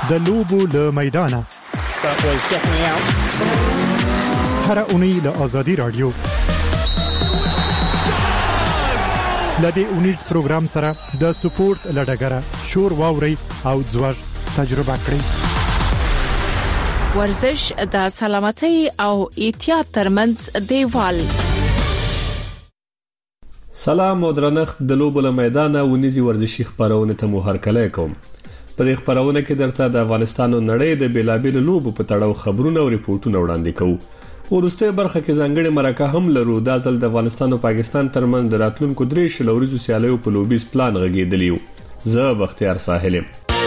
د لوبو له میدانه هر اونۍ له آزادي رادیو لدې اونیز پروګرام سره د سپورت لډګره شور واوري او ځوږ تجربه کړئ. ورزش د سلامتۍ او احتیاط ترمنځ دیوال. سلام او درنښت د لوبو له میدانه ونیزي ورزشي خبرونه ته مو هرکلی کوم. په دې خبرونه کې درته د افغانستان او نړۍ د بیلابېلو لوبو په تړاو خبرونه او ریپورتونه وړاندې کوو. ورسته برخه کې ځانګړي مرکه هم لرو. د ځل د افغانستان او پاکستان ترمنځ د راتلونکو 3 شلوريزو سیالیو په لوبیز پلان غږیدلی و. زه بختیار ساحل.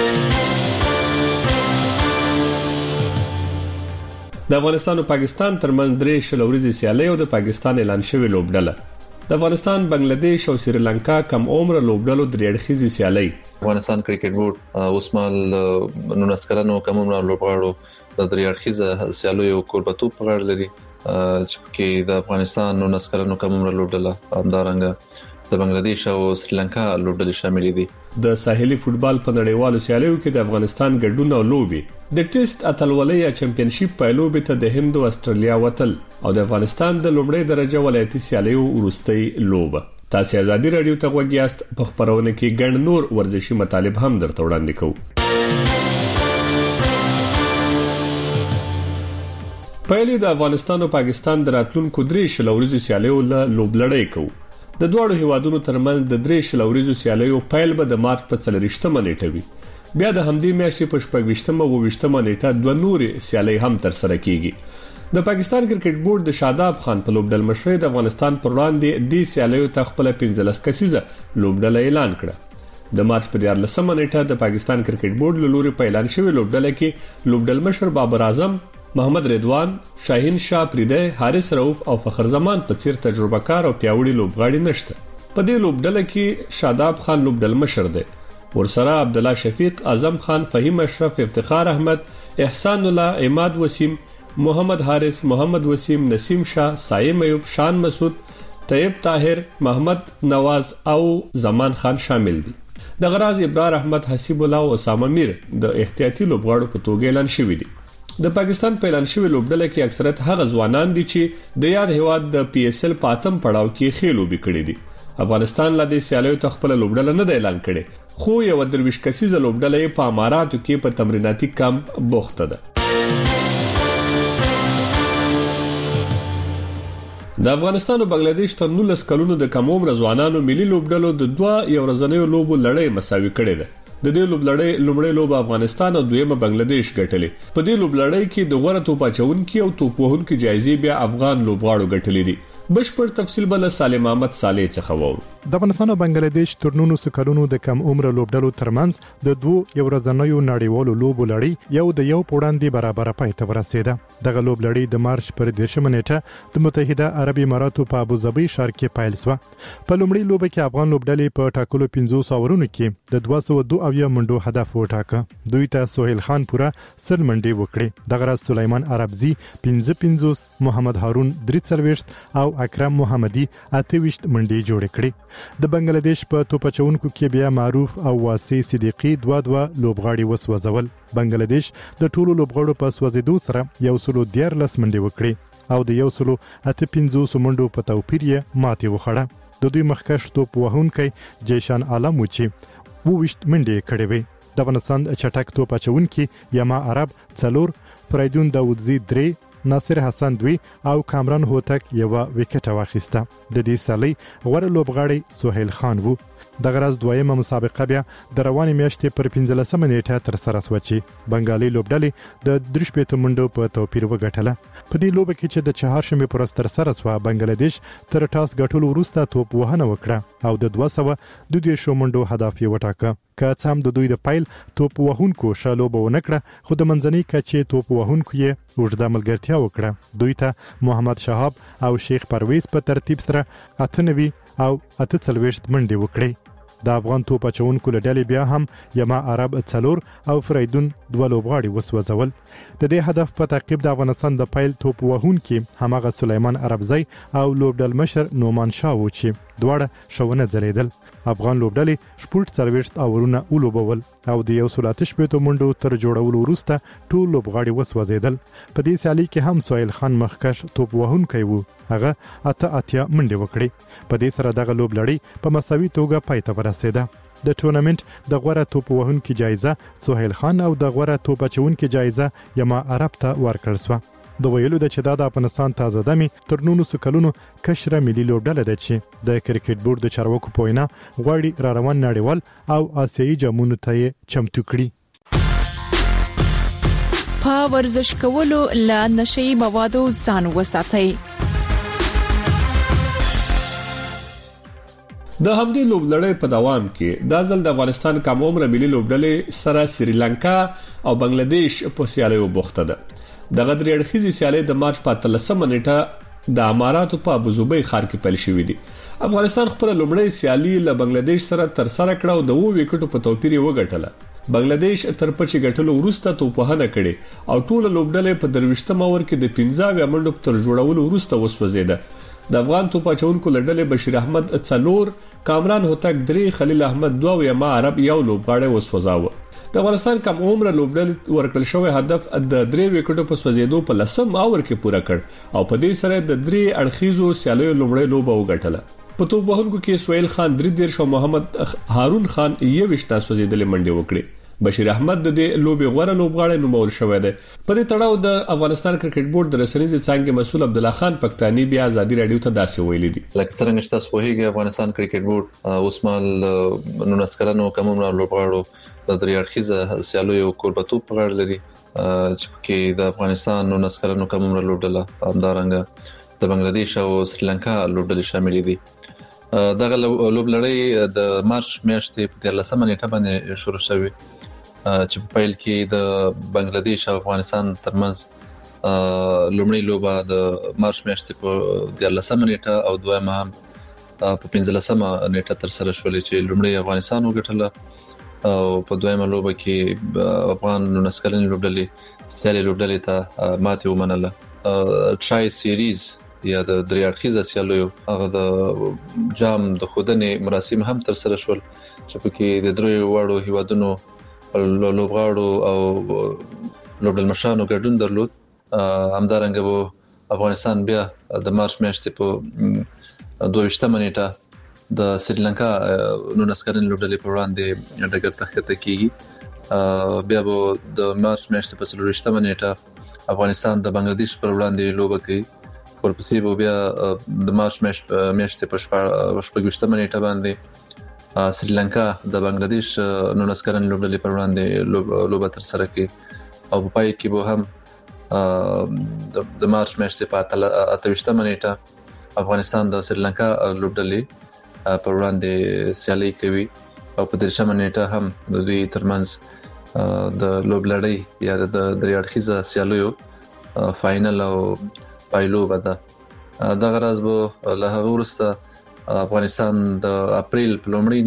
د افغانستان او پاکستان ترمنځ 3 شلوريزو سیالیو د پاکستان اعلان شوی لوبډله د افغانستان، بنگلاديش او سریلانکا کم عمر لوبډلو درې اړخیزي سیالي. افغانستان کرکټ بورډ اوسمال 19 کلنو کم عمر لوبغاړو د درې اړخیزه سیالیو کوربتو په غاړه لري چې د افغانستان 19 کلنو کم عمر لوبډله همدارنګه د بنگلاديش او سریلانکا لوبډلې شامل دي. د ساحلي فوتبال په نړیوالو سیالیو کې د افغانستان ګډون او لوبي د ټیسټ اتلولۍ چمپیونشیپ په لوبي ته د هند او استرالیا وتل او د افغانستان د لومړۍ درجه ولایتي سیالیو وروستۍ لوبه. تاسو آزادي رادیو ته وګیاست. په خبرونه کې ګڼ نور ورزشي مطالب هم درته وړاندې کوو. پهلې د افغانستان او پاکستان د راتلونکو 3 شلوريزو سیالیو له لوبلړۍ کوو. د دوه هیوادونو ترمنځ د 3 شلوريزو سیالیو پیل به د مارچ په 4 نیټه وي. بیا د همدې میاشتې په 26 او 28 نیټه دوه نورې سیالۍ هم تر سره کیږي. د پاکستان کرکټ بورډ د شاداب خان په لوبډل مشرۍ د افغانستان پر وړاندې د سیالیو ته خپل 15 کسیزه لوبډله اعلان کړه. د مارچ په 14 نیټه د پاکستان کرکټ بورډ له لوري په اعلان شوی لوبډله کې لوبډل مشر بابر اعظم، محمد رضوان، شاهین شاه پریده، حارث رؤف او فخر زمان په څیر تجربه کار او پیاوړي لوبغاړي نشته. په دې لوبډله کې شاداب خان لوبډل مشر دی. ورسره عبد الله شفیق، اعظم خان، فهیم اشرف، افتخار احمد، احسان الله، عماد وسیم، محمد حارث، محمد وسیم، نسیم شاه، سایم ایوب، شان مسعود، طیب طاهر، محمد نواز او زمان خان شامل دي. د غراز ابرار احمد، حسیب الله او اسامه میر د احتیاطي لوبغاړو په توګه اعلان شوی دي. د پاکستان په اعلان شوی لوبډله کې اکثریت هغه ځوانان دي چې د یاد هیواد د پی ایس ال پاتم پړاو کې خېلوبي کړی دي. افغانستان لا د سیالیو ته خپل لوبډله نه اعلان کړي، خو یو 23 کسیزه لوبډله په اماراتو کې په تمریناتي کمپ بوخته ده. د افغانستان او بنگلاديش تر 19 کلونو د کم عمر ځوانانو ملي لوبډلو د 2 یو ورځنیو لوبو لړۍ مساوي کړې ده. د دې لوبلړۍ لومړی لوب افغانستان او دویمه بنگلاديش ګټلې. په دې لوبلړۍ کې د غوړه توپ اچونکو او توپ وهونکو جایزې بیا افغان لوبغاړو ګټلې دي. بشپړ تفصیل بل سالم احمد صالح څخه وورو. د افغانستان او بنگلاديش تر 19 کلونو د کم عمر لوبډلو ترمنځ د 2 یو ورځنیو نړیوالو لوبو لړۍ یو د یو پوړاندې برابر پای ته ورسېده. دغه لوبلړۍ د مارچ پر 10 نیټه د متحده عربي اماراتو په ابوظبي ښار کې پیل شوه. په لومړي لوب کې افغان لوبډلې په ټاکلو 500 اورونو کې د 202 منډو هدف وټاکه. دوی ته سهیل خان پورا سل منډې وکړې. دغه سليمان عربزي 55، محمد هارون 43 او اکرم محمدي 28 منډې جوړ کړې. د بنگلاديش په توپچونکو کې بیا معروف او واسی صدیقي 2 لوبغاړي وسوځول. بنگلاديش د ټولو لوبغاړو په سوځیدو سره 114 منډې وکړې او د 158 منډو په توپیر یې ماتې وخوړه. د دوی مخکښ توپ وهونکی جیشان عالم و چې 20 منډې کړې وې. د افغانستان چټک توپ اچونکي یما عرب 4، فریدون داودزی 3، ناصر حسن 2 او کامران هوتک یو وکټ واخیسته. د دې سالۍ غوړ لوبغاړی سهیل خان وو. د غرض دویمه مسابقه بیا د روانې میاشتې پر 15 نیټه تر سره شوه چې بنگالي لوبډلې د 30 منډو په توپیر وګټله. په دې لوبه کې چې د چهارشنبه پر تر سره شوه بنگلاديش تر ټاس ګټلو وروسته توپ وهنه وکړه او د 222 منډو هدف یې وټاکه. که څه هم د دوی د پیل توپ وهونکو شالوبه ونکړه، خو د منځنۍ کچې توپ وهونکو یې اوږده ملګرتیا وکړه. دوی ته محمد شهاب او شیخ پرویز په ترتیب سره 98 او 48 منډې وکړې. د افغان توپ اچونکو له ډلې بیا هم یما عرب 4 او فریدون 2 لوبغاړي وسوځول. د دې هدف په تعقیب د افغانستان د پیل توپ وهونکي همغه سلیمان عربزی او لوبډل مشر نومان شاه و چې دواړه شونه ځلیدل. افغان لوبډلې شپږ سرويشت اورونه ولوبول او د 108 منډو تر جوړولو وروسته ټول لوبغاړي وسوځیدل. په دې سیالي کې هم سهیل خان مخکش توپ وهونکی وو، هغه اتیا منډې وکړې. په دې سره دغه لوبلړۍ په مساوي توګه پای ته ورسېده. د ټورنمنت د غوړه توپ وهونکي جایزه سهیل خان او د غوړه توپ اچونکي جایزه یما عرب ته ورکړل شوه. د ویلو د چې د افغانستان تازه دمي تر 19 کلونو کشره ملي لوبډله ده چې د کرکټ بورډ د چارواکو په وینا غواړي را روان نړیوال او آسیایي جامونو ته چمتو کړي. په ورزش کولو له نشئی موادو ځان وساتئ. د همدې لوبلړۍ په دوام کې د ځل د افغانستان کم عمر ملي لوبډلې سره سریلانکا او بنگلاديش په سیالیو بوخته ده. د غدری اړخیزي سیالي د مارچ په 13 نیټه د اماراتو په ابوظبي ښار کې پیل شوې دي. افغانستان خپل لومړی سیالي له بنگلاديش سره تر سره کړه او د 2 وکټو په توپیر وګټله. بنگلاديش تر پچې ګټلو وروسته توپوهنه کړي او ټول لوبډلې په 23 اور کې د 15 منډو تر جوړولو وروسته وسوځیده. د افغان توپاچونکو لړلې بشیر احمد 4، کامران هوتک 3، خلیل احمد 2 او یما عرب 1 لوبغاړی وسوځاوه. د افغانستان کم عمر لوبډلې ورکړل شوی هدف د 3 وکټو په سوځیدو په 10 اور کې پوره کړ او په دې سره د 3 اړخیزو سیالیو لومړی لوبه وګټله. په توپ وهونکو کې سهیل خان 3 او محمد هارون خان 21 سوځیدلې منډې وکړې. بشیر احمد د دې لوبي غوړه لوبغاړی نومول شوی دی. په دې تړاو د افغانستان کرکټ بورډ د رسنیزې څنګه مسول عبد الله خان پښتاني بیا ازادي رادیو ته داسې ویلي دي. لکه څنګه چې تاسو وایي افغانستان کرکټ بورډ اوسمال 19 کلنو کم عمر لوبغاړو د درې اړخیزه سیالیو کوربتوب په غاړه لري چې د افغانستان 19 کلنو کم عمر لوبډله همدارنګه د بنگلاديش او سریلانکا لوبډلې شامل دي. دغه لوبلړۍ د مارچ میاشتې په 13 نیټه باندې شروع شوه چې په پیل کې د بنگلاديش او افغانستان ترمنځ لومړی لوبه د مارچ میاشتې په 13 نیټه او دویمه هم په 15 نیټه تر سره شولې چې لومړی افغانستان وګټله او په دویمه لوبه کې افغان 19 کلن لوبډلې سیالي لوبډلې ته ماته ومنله. ټرای سیریز یا د درې اړخیزه سیالیو هغه د جام د خودنې مراسم هم تر سره شول چې په کې د درې وړو هیوادونو لوبغاړو او لوبډلمشانو ګډون درلود. همدارنګه وو افغانستان بیا د مارچ میاشتې په 22 نیټه د سریلانکا 19 کلن لوبډلې په وړاندې ډګر تخته کیږي. بیا وو د مارچ میاشتې په 23 نیټه افغانستان د بنگلاديش پر وړاندې لوبه کوي. ورپسې به بیا د مارچ میاشتې په 28 نیټه باندې سریلانکا د بنگلاديش 19 کلن لوبډلې پر وړاندې لوبه تر سره کوي او په پای کې به هم د مارچ میاشتې په 28 نیټه افغانستان د سریلانکا لوبډلې پر وړاندې سیالي کوي او په 30 نیټه هم د دوی ترمنځ د لوبلړۍ یا د درې اړخیزه سیالیو فائنل او پایلوبه ده. دغه راز به له هغه وروسته افغانستان د اپریل په لومړۍ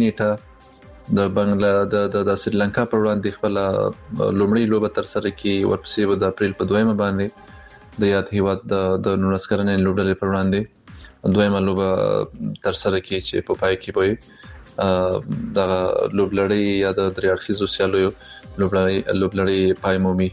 نیټه د سریلانکا پر وړاندې خپل لومړی لوبه تر سره کوي. ورپسې به د اپریل په دویمه باندې د یاد هیواد د 19 کلن لوبډلې پر وړاندې دویمه لوبه تر سره کوي چې په پای کې به د لوبلړۍ یا د درې اړخیزو سیالیو لوبلړۍ پای مومي.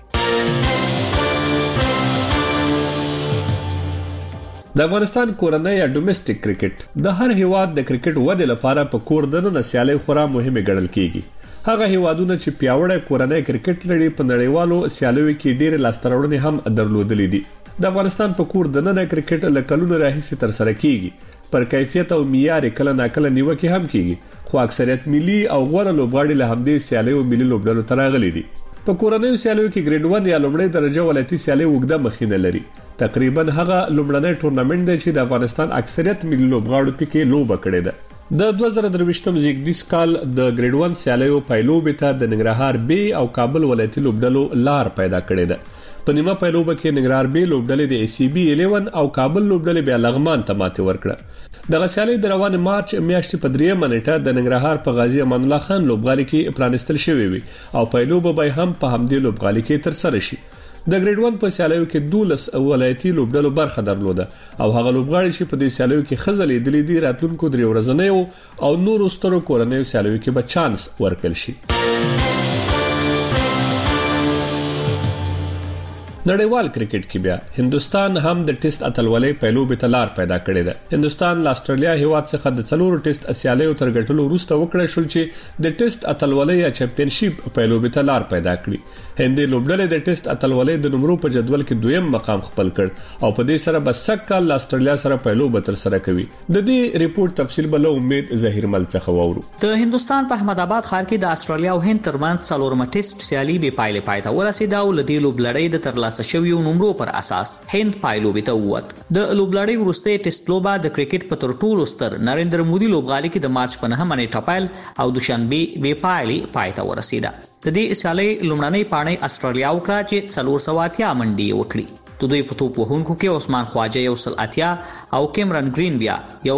د افغانستان کورنۍ یا ډومېسټک کرکټ د هر هیواد د کرکټ ودې لپاره په کور دننه سیالي خورا مهمه ګڼل کیږي. هغه هیوادونه چې پیاوړی کورنۍ کرکټ لري په نړیوالو سیالیو کې ډېر لاستهراوړنې هم درلودلې دي. د افغانستان په کور دننه کرکټ له کلونو راهیسې تر سره کیږي. پر کیفیت او معیار کله ناکله نیوکه هم کیږي، خو اکثریت ملي او غوړه لوبغاړي له همدې سیالیو ملي لوبډلو ته راغلي دي. په کورنۍ سیالیو کې ګریډ 1 یا لومړی درجه ولایتي سیالي وګړه مخینه لري. تقریبا هغه لومړنی ټورنمنت دی چې د افغانستان اکثریت ملي لوبغاړو پکې لوبه کړې ده. د 2023م زیږدیز کال د ګریډ 1 سیالیو پایلوبې ته د ننګرهار بي او کابل ولایتي لوبډلو لار پیدا کړې ده. په نیمه پایلوبه کې ننګرهار بي لوبډلې د ACB 11 او کابل لوبډلې بیا لغمان ته ماته ورکړه. د غسیالي د روان مارچ میاشتې په 3 نیټه د ننګرهار په غازی امان الله خان لوبغالي کې پرانستل شوې وي او پایلوبه به هم په همدې لوبغالي کې تر سره شي. د ګریډ 1 په سیالیو کې 12 ولایتي لوبډلو برخه درلوده او هغه لوبغاړي چې په دې سیالیو کې خزلې دلی دي راتلونکو 3 ورځې او نورو سترو کورنیو سیالیو کې به چانس ورکړل شي. نړیوال کرکټ کې بیا هندستان هم د ټیسټ اتلولۍ په لوبه تلار پیدا کړې ده. هندستان له استرالیا هیواد څخه د 4 ټیسټ اسیالیو تر ګټلو وروسته وکړای شو چې د ټیسټ اتلولۍ یا چمپیونشیپ په لوبه تلار پیدا کړي. هندي لوبډلې د ټیسټ اتلولۍ د نمبرو په جدول کې دویم مقام خپل کړ او په دې سره به سکه له استرالیا سره په لوبه تر سره کوي. د دې ریپورت تفصیل بل امید ظهیر مل څخه وورو. د هندستان په احمد آباد ښار کې د استرالیا او هند ترمنځ 4 ټیسټ سیالي به پایله پاتې ورسېده او لدې لوبلړۍ د ترلاسه شویو نمبرو پر اساس هند پایلوبې ته ووت. د لوبلړۍ وروستۍ ټیسټ لوبه د کرکټ په تر ټولو ستر نریندر مودي لوبغالي کې د مارچ په 9 نیټه پیل او دوشنبه به پایلې پاتې ورسېده. د دې سیالۍ لومړنۍ پاڼې استرالیا وکړه چې 480 منډې وکړي. د دوی په توپ وهونکو کې عثمان خواجه 180 او کیمرن گرین بیا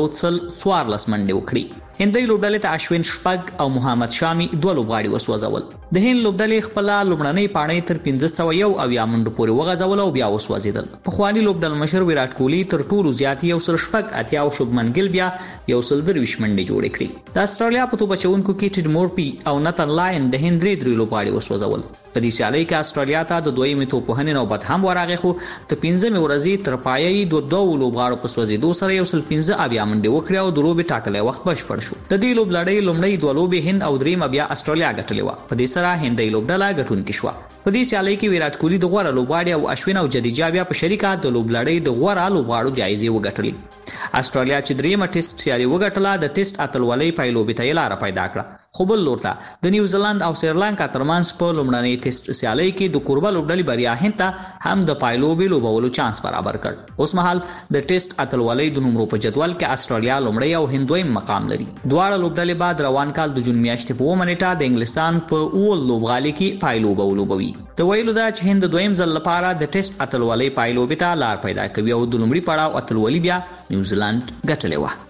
114 منډې وکړي. هندي لوبډلې ته اشوین شپږ او محمد شامي 2 لوبغاړي وسوځول. د هند لوبډلې خپل لومړنۍ پاڼې تر 1501 منډو پورې وغځول او بیا وسوځیدل. په خواني لوبډل مشر ویرات کوهلی تر ټولو زیات 180 او شوبمن ګیل بیا 123 منډې جوړې کړې. د استرالیا په توپ اچونکو کې ټیډ مورپی او نتن لاین د هند 3 لوبغاړي وسوځول. په دې سیالۍ کې استرالیا ته د دویمې توپوهنې نوبت هم ورغی خو د 15مې ورځې تر پایې د 2 لوبغاړو په سوځېدو سره 115 منډې وکړې او د لوبې ټاکلې وخت بشپړ شو. د دې لوبلړۍ لومړی 2 لوبې هند او درېمه بیا استرالیا ګټلې و. په دې سره هندي لوبډله ګټونکې شو. په دې سیالۍ کې ویرات کوهلی د غوړه لوبغاړي او اشوین او جدیجا بیا په شریکه د لوبلړۍ د غوړه لوبغاړو جایزې وګټلې. استرالیا چې درېمه ټیسټ سیالي وګټله د ټیسټ اتلولۍ پایلوبې ته لار پیدا کړه. خو بل لورته د نیوزیلند او سریلانکا ترمنځ په لومړنۍ ټیسټ سیالۍ کې د کوربه لوبډلې بریا هند ته هم د پایلوبې لوبولو چانس برابر کړ. اوس مهال د ټیسټ اتلولۍ د نمرو په جدول کې استرالیا لومړی او هند دویم مقام لري. دواړه لوبډلې بعد روان کال د جون میاشتې په 9 نیټه د انګلستان په اول لوبغالي کې پایلوبه ولوبوي. د ویلو دا چې هند دویم ځل لپاره د ټیسټ اتلولۍ پایلوبې ته لار پیدا کوي او د لومړي پړاو اتلولي بیا نیوزیلند ګټلې و.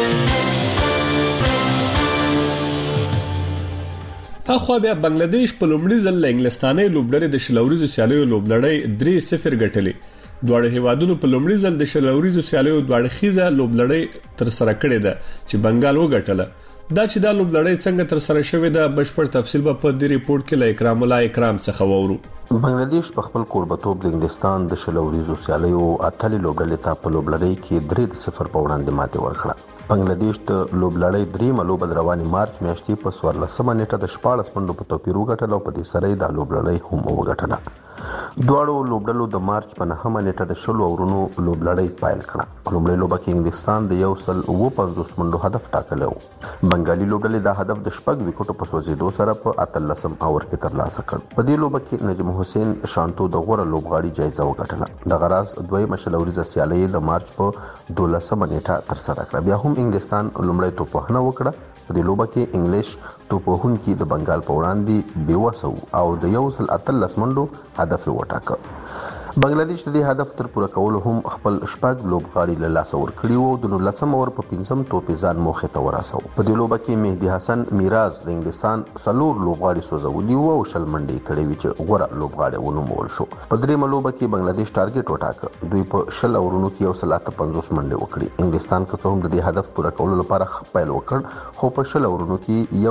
اخو بیا بنگلاديش په لومړي ځل له انګلستاني لوبډلې د شلوريزو سیالیو لوبلړۍ 3-0 ګټلې. دواړه هیوادونو په لومړي ځل د شلوريزو سیالیو دواړه خيزه لوبلړۍ تر سره کړې ده چې بنگال وګټله. دا چې دا لوبلړۍ څنګه تر سره شوې ده بشپړ تفصیل په دې ریپورت کې له اکرام الله اکرام څخه وورو. بنگلاديش په خپل کوربتوب د انګلستان د شلوريزو سیالیو اتلې لوبډلې ته په لوبلړۍ کې 3-0 په وړاندې ماتې ورکړه. بنگلاديش د لوبلړۍ درېمه لوبه د رواني مارچ میاشتې په 14 نیټه د 14 منډو په توپیر وګټله او په دې سره د لوبلړۍ هم وګټله. دواړو لوبډلو د مارچ په 9 نیټه د 10 اورونو لوبلړۍ پایل کړه. په لومړۍ لوبه کې انګلستان د 150 منډو هدف ټاکلی و. بنگالي لوبډلې دا هدف د 6 وکټو په سوځېدو سره په 13 اور کې ترلاسه کړ. په دې لوبه کې نجم حسین شانتو د غوره لوبغاړي جایزه وګټله. د غراز دویمه شلوريزه سیالۍ د مارچ په 12 نیټه تر سره کړه. بیا هم انګلستان لومړی توپوهنه وکړه. په دې لوبه کې انګلیش توپوهونکي د بنگال په وړاندې بیوسو او د 113 منډو هدف وټاکه. بنگلاديش د دې هدف تر پوره کولو هم خپل شپږ لوبغاړي له لاسه ورکړي وو. د 19 اور په 5م توپې ځان موخې ته ورساو. په دې لوبه کې مهدي حسن میراز د انګلستان 4 لوبغاړي سوځولي وو او 20 منډې کړې وې چې غوره لوبغاړي ونومول شو. په درېمه لوبه کې بنگلاديش ټارګټ وټاکه. دوی په 20 اورونو کې 158 منډې وکړي. انګلستان که څه هم د دې هدف پوره کولو لپاره خپل وکړ خو په 20 اورونو کې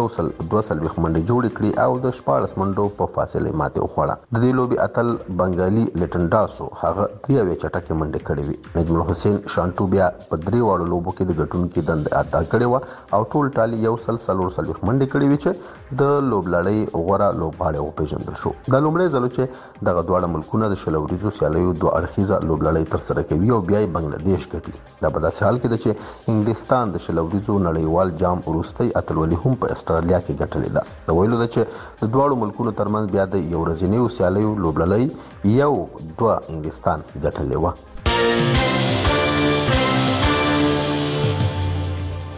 122 منډې جوړې کړې او د 14 منډو په فاصله ماته وخوړه. د دې لوبې اتل بنگالي لټن ډاسو هغه 3 چټکه منډه کړې وي. نجم حسین شانتو بیا په 3 وړو لوبو کې د ګټونکو دند ادا کړې و او ټول ټالي 144 منډه کړې وي چې د لوبلړۍ غوړه لوبغاړي او پیژندل شو. د لومړي ځل چې دغه دواړه ملکونه د شلوريزو سیالیو دوه اړخیزه لوبلړۍ تر سره کوي او بیا بنگلاديش ګټي. دا په داسې حال کې ده چې انګلستان د شلوريزو نړیوال جام وروستي اتلولي هم په استرالیا کې ګټلې ده. د ویلو ده چې د دواړو ملکونو ترمنځ بیا د یو ورځنیو سیالیو لوبلړۍ یو دوه انګلستان ګټلې و.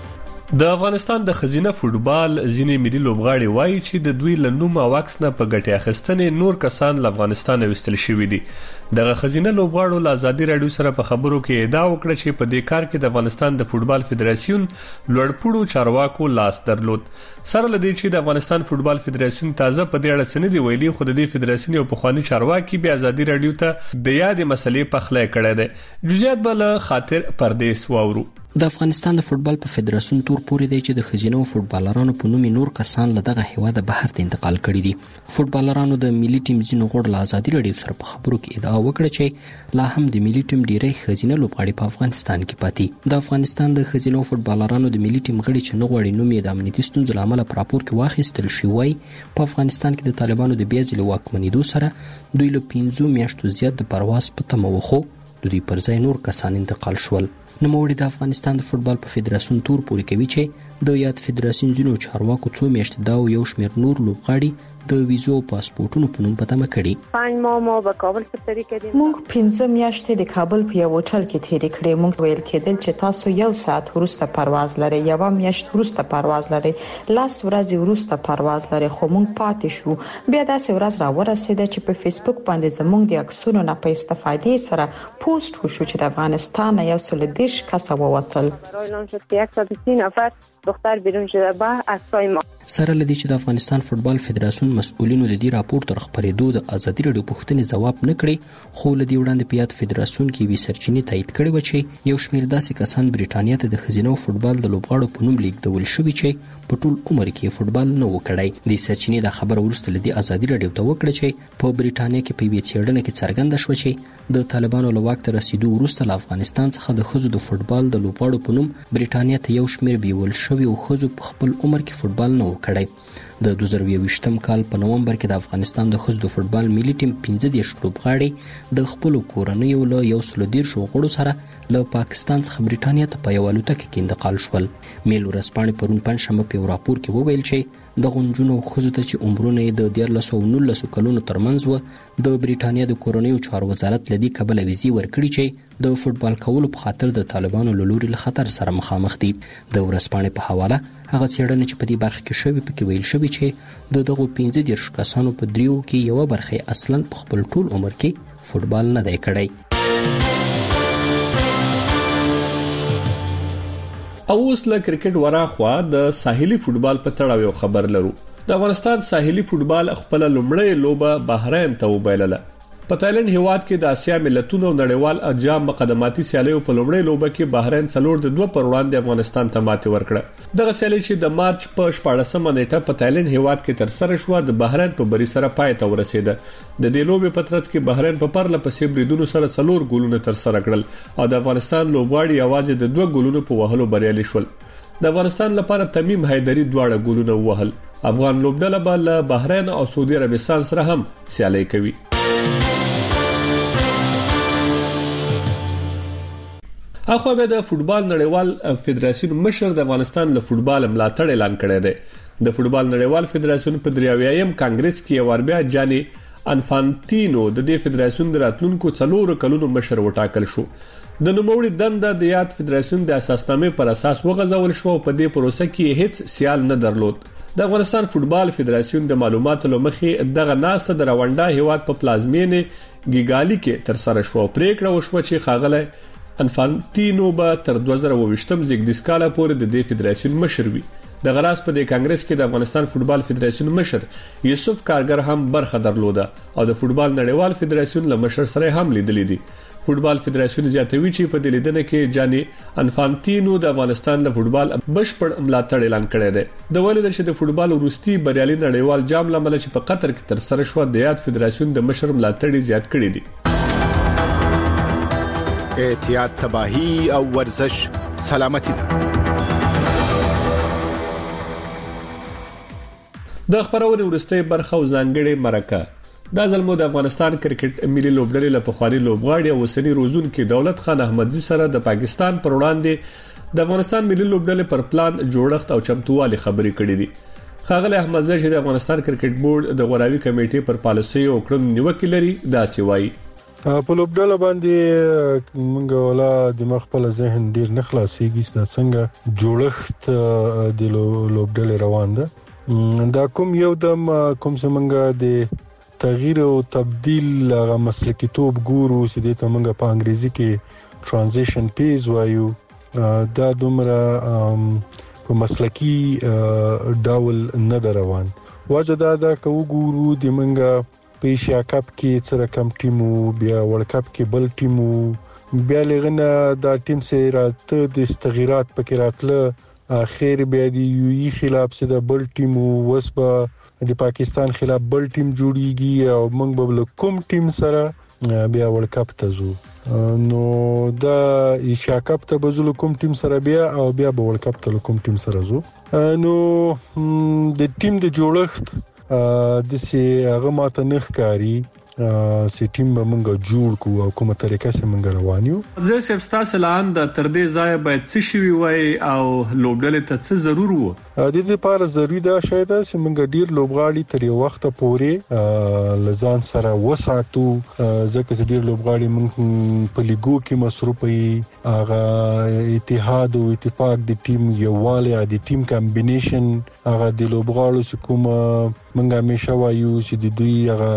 د افغانستان د خزینه فوتبال ځینې ملي لوبغاړي وایي چې د دوی لنوم او عکس نه په ګټه اخیستنې نور کسان له افغانستان وستل شوی دي. دغه خزینه لوبغاړو له ازادي رادیو سره په خبرو کې ادعا وکړه چې په دې کار کې د افغانستان د فوتبال فدراسیون لوړپوړو چارواکو لاس درلود. سره لدی چې د افغانستان فوتبال فدراسیون تازه په دې اړه سند ویلي، خو د دې فدراسیون یو پخوانی چارواکي بیا ازادي رادیو ته د یادې مسلې په خله کړی دی. جزئیات بل خاطر پردیس واورو. د افغانستان د فوتبال په فدراسیون تور پورې دی چې د خزینو فوتبالرانو په نوم نور کسان له دغه هیواد بهر ته انتقال کړي دي. فوتبالرانو د ملي ټیم ځینو غړو له ازادي رادیو سره په خبرو کې ادعا وکړه چې لا هم د ملي ټیم ډیری خزینه لوبغاړي په افغانستان کې پاتې. د افغانستان د خزینو فوتبالرانو د ملي ټیم غړي چې نه غواړي نوم یې د امنیتي ستونزو له امله په راپور کې واخیستل شي، وایي په افغانستان کې د طالبانو د بیا ځلې واکمنېدو سره دوی له 15 میاشتو زیات د پرواز په تمه وخو د دوی پر ځای نور کسان انتقال شول. نوموړي د افغانستان د فوتبال په فدراسیون تور پورې کوي چې د یاد فدراسیون ځینو چارواکو څو میاشتې دا یو شمېر نور لوبغاړي د ویزو او پاسپورتونو په نوم په تمه کړي. 5 ماه په کابل کې کړي. موږ 15 میاشتې د کابل په یو هوټل کې تیرې کړې. موږ ویل کېدل چې تاسو یو ساعت وروسته پرواز لرئ، یو میاشت وروسته پرواز لرئ، لاس ورځې وروسته پرواز لرئ، خو موږ پاتې شو. بیا داسې ورځ را ورسېده چې په فیسبوک باندې زموږ د عکسونو نه په استفادې سره پوسټ وشو چې د افغانستان یو سل دیش کس ووتل. دختر بیرون شده با اسای ما. سره لدی چې د افغانستان فوتبال فدراسیون مسؤلینو د دې راپور تر خبرېدو د ازادي رادیو پوښتنې ځواب نه کړي، خو لدی وړاندې په یاد فدراسیون کې وی سرچینې تایید کړي و چې یو شمېر داسې کسان بریټانیا ته د خزینو فوتبال د لوبغاړو په نوم لیږدول شوي چې په ټول عمر کې فوتبال نه وکړي. د سرچینې د خبر ورسته لدی ازادي رادیو ته وکړه چې په بریټانیا کې په یوه څېړنه کې څرګنده شو چې د طالبانو له واک ته رسیدو وروسته له افغانستان څخه د ښځو د فوتبال د لوبغاړو په نوم بریټانیا ته یو شمېر بیول شوي او ښځو په خپل عمر کې فوتبال نه وکړي. د 2020م کال په نومبر کې د افغانستان د ښځو د فوتبال ملي ټیم 15 لوبغاړي د خپل کورنیو له 110 غړو سره له پاکستان څخه بریټانیا ته په یو الوتکه کې انتقال شول. میل ورځپاڼې پرون پنځشنبه په یو راپور کې وویل چې د غونجونو ښځو ته چې عمرونه یې د 13 او 19 کلونو ترمنځ و د بریټانیا د کورنیو چارو وزارت لدی کبله ویزي ورکړي چې د فوتبال کولو په خاطر د طالبانو له لوري له خطر سره مخامخ دي. د ورځپاڼې په حواله هغه څېړنه چې په دې برخه کې شوې پکې ویل شوی چې د دغو 15 کسانو په دریو کې یو برخه اصلا په خپل ټول عمر کې فوتبال نه دی کړی. او اوس له کرکټ وراخوا د ساحلي فوتبال په تړاو یو خبر لرو. د افغانستان ساحلي فوتبال خپل لومړی لوبه بحرین ته وبایلله. په تایلند هیواد کې د آسیا ملتونو او نړیوال انجام مقدماتي سیالیو په لومړی لوبه کې بحرین 4-2 پر وړاندې افغانستان ته ماتې ورکړه. دغه سیالي چې د مارچ په 14مه نیټه په تایلند هیواد کې تر سره شو د بحرین په بری سره پای ته ورسېده. د دې لوبې په ترڅ کې بحرین په پرله پسې بریدونو سره 4 ګولونه تر سره کړل او د افغانستان لوبغاړي یوازې د 2 ګولونو په وهلو بریالي شول. د افغانستان لپاره تمیم حیدری 2 ګولونه وهل. افغان لوبډله به له بحرین او سعودي عربستان سره هم سیالي کوي. اخو به د فوتبال نړیوال فدراسیون مشر د افغانستان له فوتبال ملاتړ اعلان کړی دی. د فوتبال نړیوال فدراسیون په 83م کانګرس کې وربیا جاني انفانتینو د دې فدراسیون د راتلونکو 4 کلونو مشر وټاکل شو. د نوموړي دنده د یاد فدراسیون د اساسنامې پر اساس وغځول شو او په دې پروسه کې هیڅ سیال نه درلود. د افغانستان فوتبال فدراسیون د معلوماتو لمخې دغه ناسته د روانډا هیواد په پلازمینې ګیګالي کې تر سره شو. پریکړه وشوه چې ښاغلی انفانتینو به تر 2020م زیږدیز کال پورې د دې فدراسیون مشر وي. د غراس په دې کانګرس کې د افغانستان فوتبال فدراسیون مشر یوسف کارګر هم برخه درلوده او د فوتبال نړیوال فدراسیون له مشر سره هم لیدلې دي. فوتبال فدراسیون زیاتوي چې په دې لیدنه کې جاني انفانتینو د افغانستان د فوتبال بشپړ ملاتړ اعلان کړی دی. د ولید چې د فوتبال وروستي بریالي نړیوال جام لامل چې په قطر کې تر سره شو د یاد فدراسیون د مشر ملاتړ زیات کړی دی. احتیاط تباہی او ورزش سلامتی ده. د خبرونې ورسته برخه او ځانګړې مرکه دا ځل مو د افغانستان کرکټ ملي لوبډلې له پخوانی لوبغاړي او وسنی روزونکو دولت خان احمدزي سره د پاکستان پر وړاندې د افغانستان ملي لوبډلې پر پلان جوړښت او چمتووالي خبرې کړې دي. ښاغلی احمدزي چې د افغانستان کرکټ بورډ د غوراوي کمیټې پر پالیسي او کړنو نیوکه لري دا سیوای په لوبډله باندې موږ ولا د مخبل ذهن ډیر نه خلاصيږي چې څنګه جوړښت د لوبډله روان ده دا کوم یو د کوم څنګه د تغییر او تبديل هغه مسلکی توپ ګورو چې د تمنګ په انګریزي کې ترانزیشن پیز وایو دا دومره په مسلکی ډول نه روان وجه دا کو ګورو د منګه په ایشیا کپ کې سره کم ټیمو بیا ورلد کپ کې بل ټیمو بیا لغنه دا ټیم سره راته د تغیرات پکې راتله اخر بیا د یوئی خلاف سره بل ټیمو وسبه د پاکستان خلاف بل ټیم جوړیږي او موږ به کوم ټیم سره بیا ورلد کپ ته ځو نو دا ایشیا کپ ته بزول کوم ټیم سره بیا او بیا به ورلد کپ ته کوم ټیم سره ځو نو د ټیم د جوړښت د سي هغه ماته نه ښکاری سي ټیم به موږ جوړ کو او کومه طریقه سره موږ روانیو زه سبستا سلان د تر دې ځای باید څه شي وای او لوبډلې ته څه ضرور وو د دې لپاره ضروری ده شاید چې موږ ډیر لوبغاړي تر یو وخت پورې لزان سره وساتو ځکه چې ډیر لوبغاړي موږ په لیګو کې مصروف وي هغه اتحاد او اتفاق د ټیم یووالی د ټیم کمبینیشن هغه د لوبغاړو کوم موږ همیشه وایو چې د دوی هغه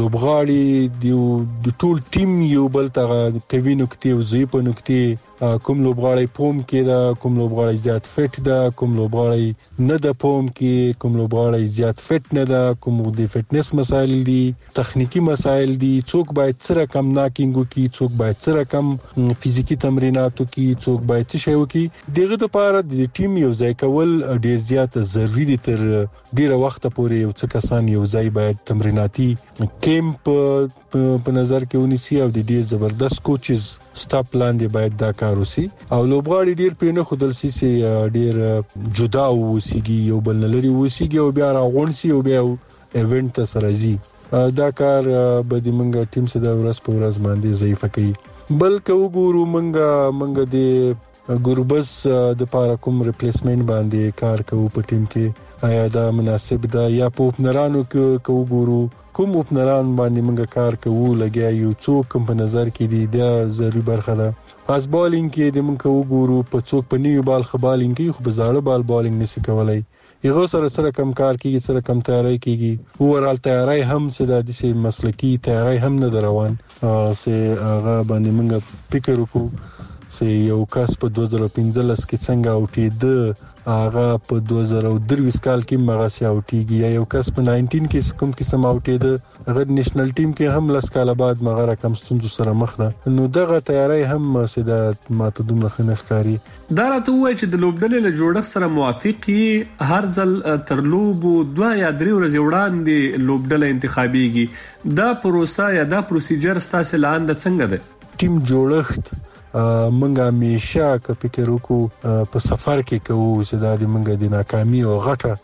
لوبغاړي د ټول ټیم یو بل ته کوي نکته او زی په نکته کوم لوبغاړي پوم کې دا کوم لوبغاړي زیات فټ دا کوم لوبغاړي نه د پوم کې کوم لوبغاړي زیات فټ نه دا کوم د فټنس مسایل دي تخنیکی مسایل دي څوک باید سره کم ناکینګو کې څوک باید سره کم فزیکی تمریناتو کې څوک باید څه شي وکي دغه لپاره د ټیم یو ځای کول ډیر زیات ضروری دي تر ډیره وخت پورې یو څه کسان یو ځای باید تمریناتي کیمپ په نظر کې ونیسي او د ډیر زبردست کوچز سټاپ لاندې باید دا کار وسی او لوبغاړي ډیر پرې خودل سي ډیر جدا وسیږي یو بل لري وسیږي او بیا راغونسي او بیا ایونت سره زی دا کار به د منګه ټیم سره ورځ په ورځ باندې ضعیف کوي بلکې وګورو منګه د ګوربس د پاره کوم ریپلیسمنت باندې کار کوو په ټیم کې آیا دا مناسب ده یا په اوپنرانو کې وګورو کوم اوپنران باندې منګه کار کوو لګیا یو څوک په نظر کې دي دا ضروري برخه ده اس بالینګ کې د منګه وګورو په څوک په نیو بال خبالینګ کې خو بزاړه بالینګ نشي کولای یغه سره کم کار کیږي سره کم تیاری کیږي اورال تیاری هم سره د سي مسلکی تیاری هم نه روان سه هغه باندې منګه فکر وکړو سه یو کس په 2015 کې څنګه اوټید هغه په 2023 کال کې مغاسي اوټیږي یا یو کس په 19 کې کوم قسم اوټید هغه نېشنل ټیم کې هم لس کال بعد مغره کم ستونزو سره مخ ده نو دغه تیاری هم سده ماته دومره خنخ کاری دا راته وای چې د لوبډلې له جوړښت سره موافقي هر ځل تر لوبو 2 یا 3 ورځې وړاندې لوبډلې انتخابيږي دا پروسه یا دا پروسیجر ستاسو لاندې څنګه ده ټیم جوړښت منګه همیشه که فکر وکړو په سفر کې کوو چې دا د منګه د ناکامي او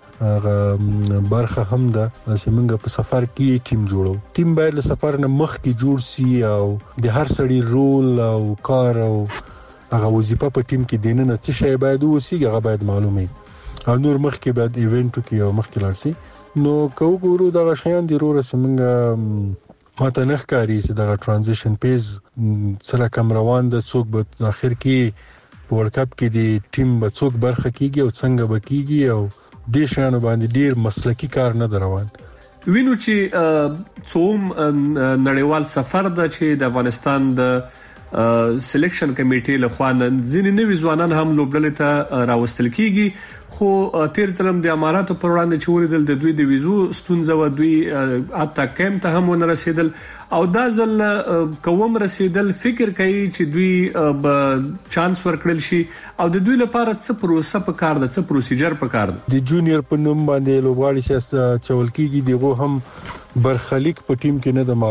غټه برخه هم ده چې منګه په سفر کې ټیم جوړو ټیم باید له سفر نه مخکې جوړ سي او د هر سړي رول او کار او هغه وظیفه په ټیم کې دینه څه شی باید وسی هغه باید معلومه او نور مخکې باید ایونت کې او مخکې لارسي نو کو ګورو دا شیان د رور سمنګه ماته نه ښکاری چې دا ترانزیشن پیز سره کم روان د څوک په اخر کې ورلد کپ کې د ټیم به څوک برخه کیږي او څنګه بکیږي او د شانو باندې ډیر مسلکی کار نه روان وینو چې څوم نړیوال سفر د چې د افغانستان د سلیکشن کمیټې له خوا ځینې نوي ځوانان هم لوبډلې ته راوستل کیږي خو تیر ځلم د اماراتو پر وړاندې چې ولیدل د دوی د ویزو ستونزه و دوی اته کم ته هم ونه رسیدل او دا ځل کوم رسیدل فکر کوي چې دوی به چانس ورکړل شي او د دوی لپاره څه پروسه په کار ده څه پروسیجر په کار ده د جونیئر په نوم باندې لوبغاړي چې چول کیږي دغه هم برخلیک په ټیم کې نه د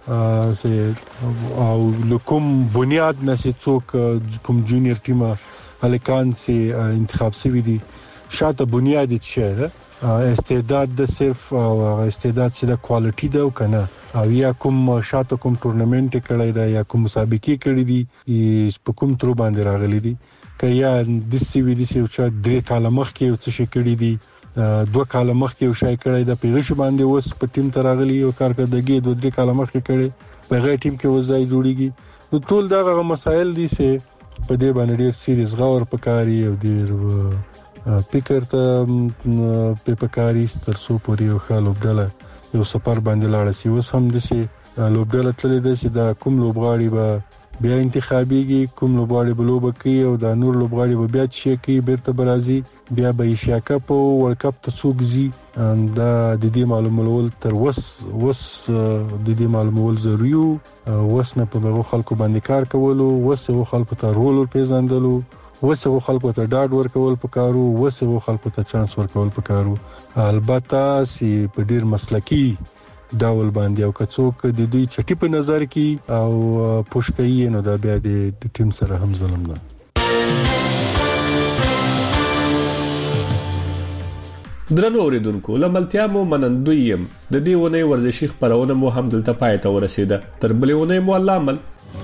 معلوم او لکم بنیاد نشي څوک کوم جونیئر ټیم الکان سي انتخاب سوي دي شاته بنیادی څه استعداد د صرف استعداد چې د کوالټي ده او کنه او یا کوم شاته کوم ټورنمنت کړی دا یا کوم مسابقه کړی دي په کوم تر باندې راغلي دي کیا د سی وی دي چې 3 کال مخکې څه شي کړی دي 2 کال مخکې یو شای کړی د پیغش باندې اوس په ټیم تراغلی او کارکردګي 2-3 کال مخکې کړی په غي ټیم کې وځي جوړیږي نو ټول دا مسایل دي چې په دې باندې ډیر سیریز غور پکاري او ډیر فکر ته په پکاري تر څو پورې یو خالو بدله یو سفر باندې لاړ شي اوس هم د سي لوبډاله تللی د سي دا کوم لوبغاړي به بیا انتخابيږي کوم لوبغاړي به لوب کوي او دا نور لوبغاړي به بیا شي کوي بیرته برازي بیا به ایشیا کپ او ورلد کپ ته څوګزي دا د دې معلومول تر وس د دې معلومول ضروري وس نه په هغه خلکو باندې کار کولو وس هغه خلکو ته رول پیژندلو وس هغه خلکو ته ډاډ ورکول پکارو وس هغه خلکو ته چانس ورکول پکارو البته سي په ډیر مسلکی ډول باندې او کڅوک د دوی چټي په نظر کې او پوښکې نو دا بیا د ټیم سره هم ظلم ده درنو اوریدونکو لملتیا مو منندویم د دې ونې ورزشي خبرونه مو هم دلته پاتې ورسیده تر بلې ونې مو الله عمل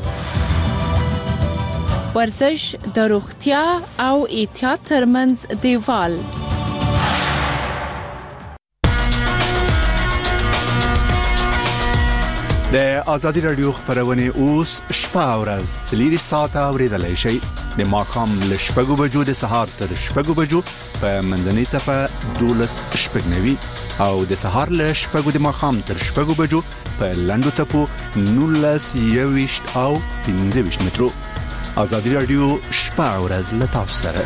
ورزش د روغتیا او احتیاط ترمنځ دیوال د ازادي رادیو خبرونه اوس شپه او ورځ 3 ساعته اوریدلای شئ د ماخام ل شپږو بجو د سهار تر شپږو بجو په منځنۍ صفه 12:09 او د سهار ل شپږو د ماخام تر شپږو بجو په لندو صفو 19:20 او 15 مترو ازادي رادیو شپه او ورځ له تاسو سره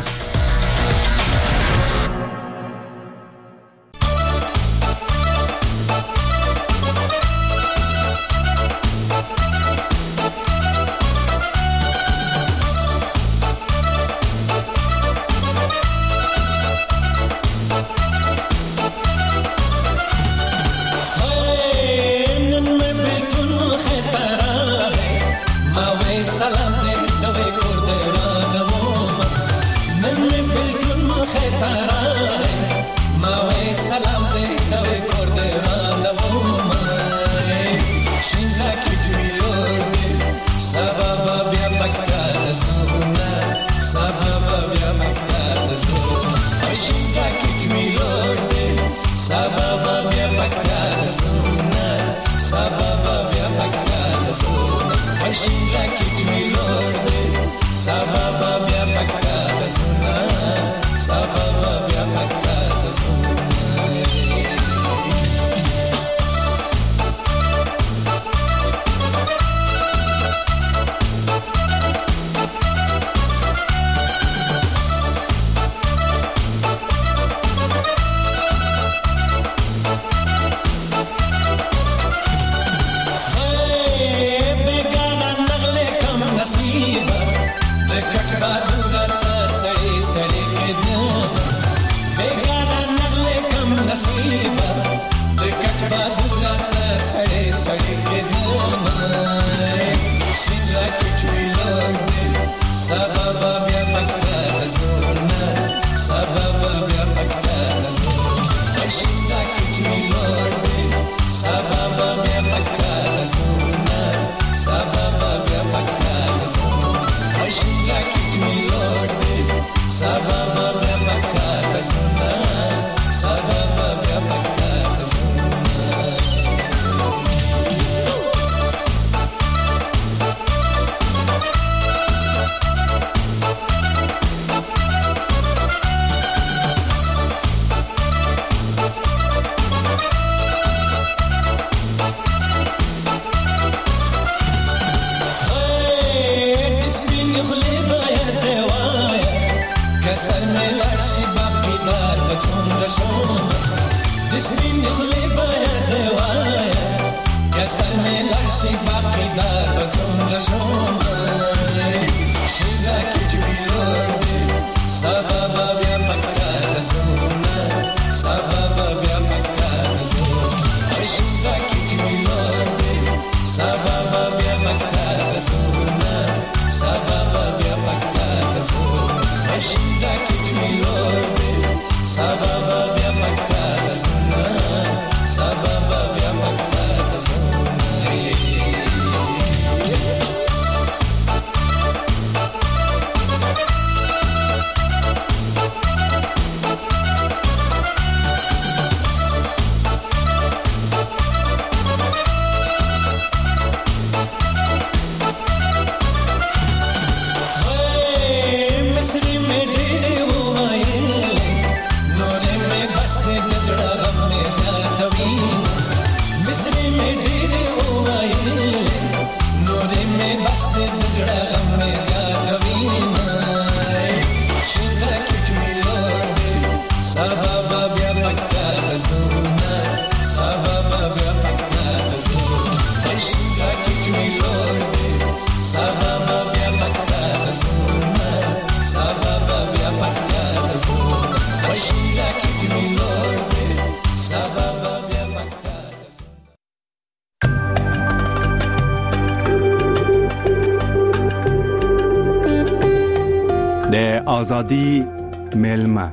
ازادي ملما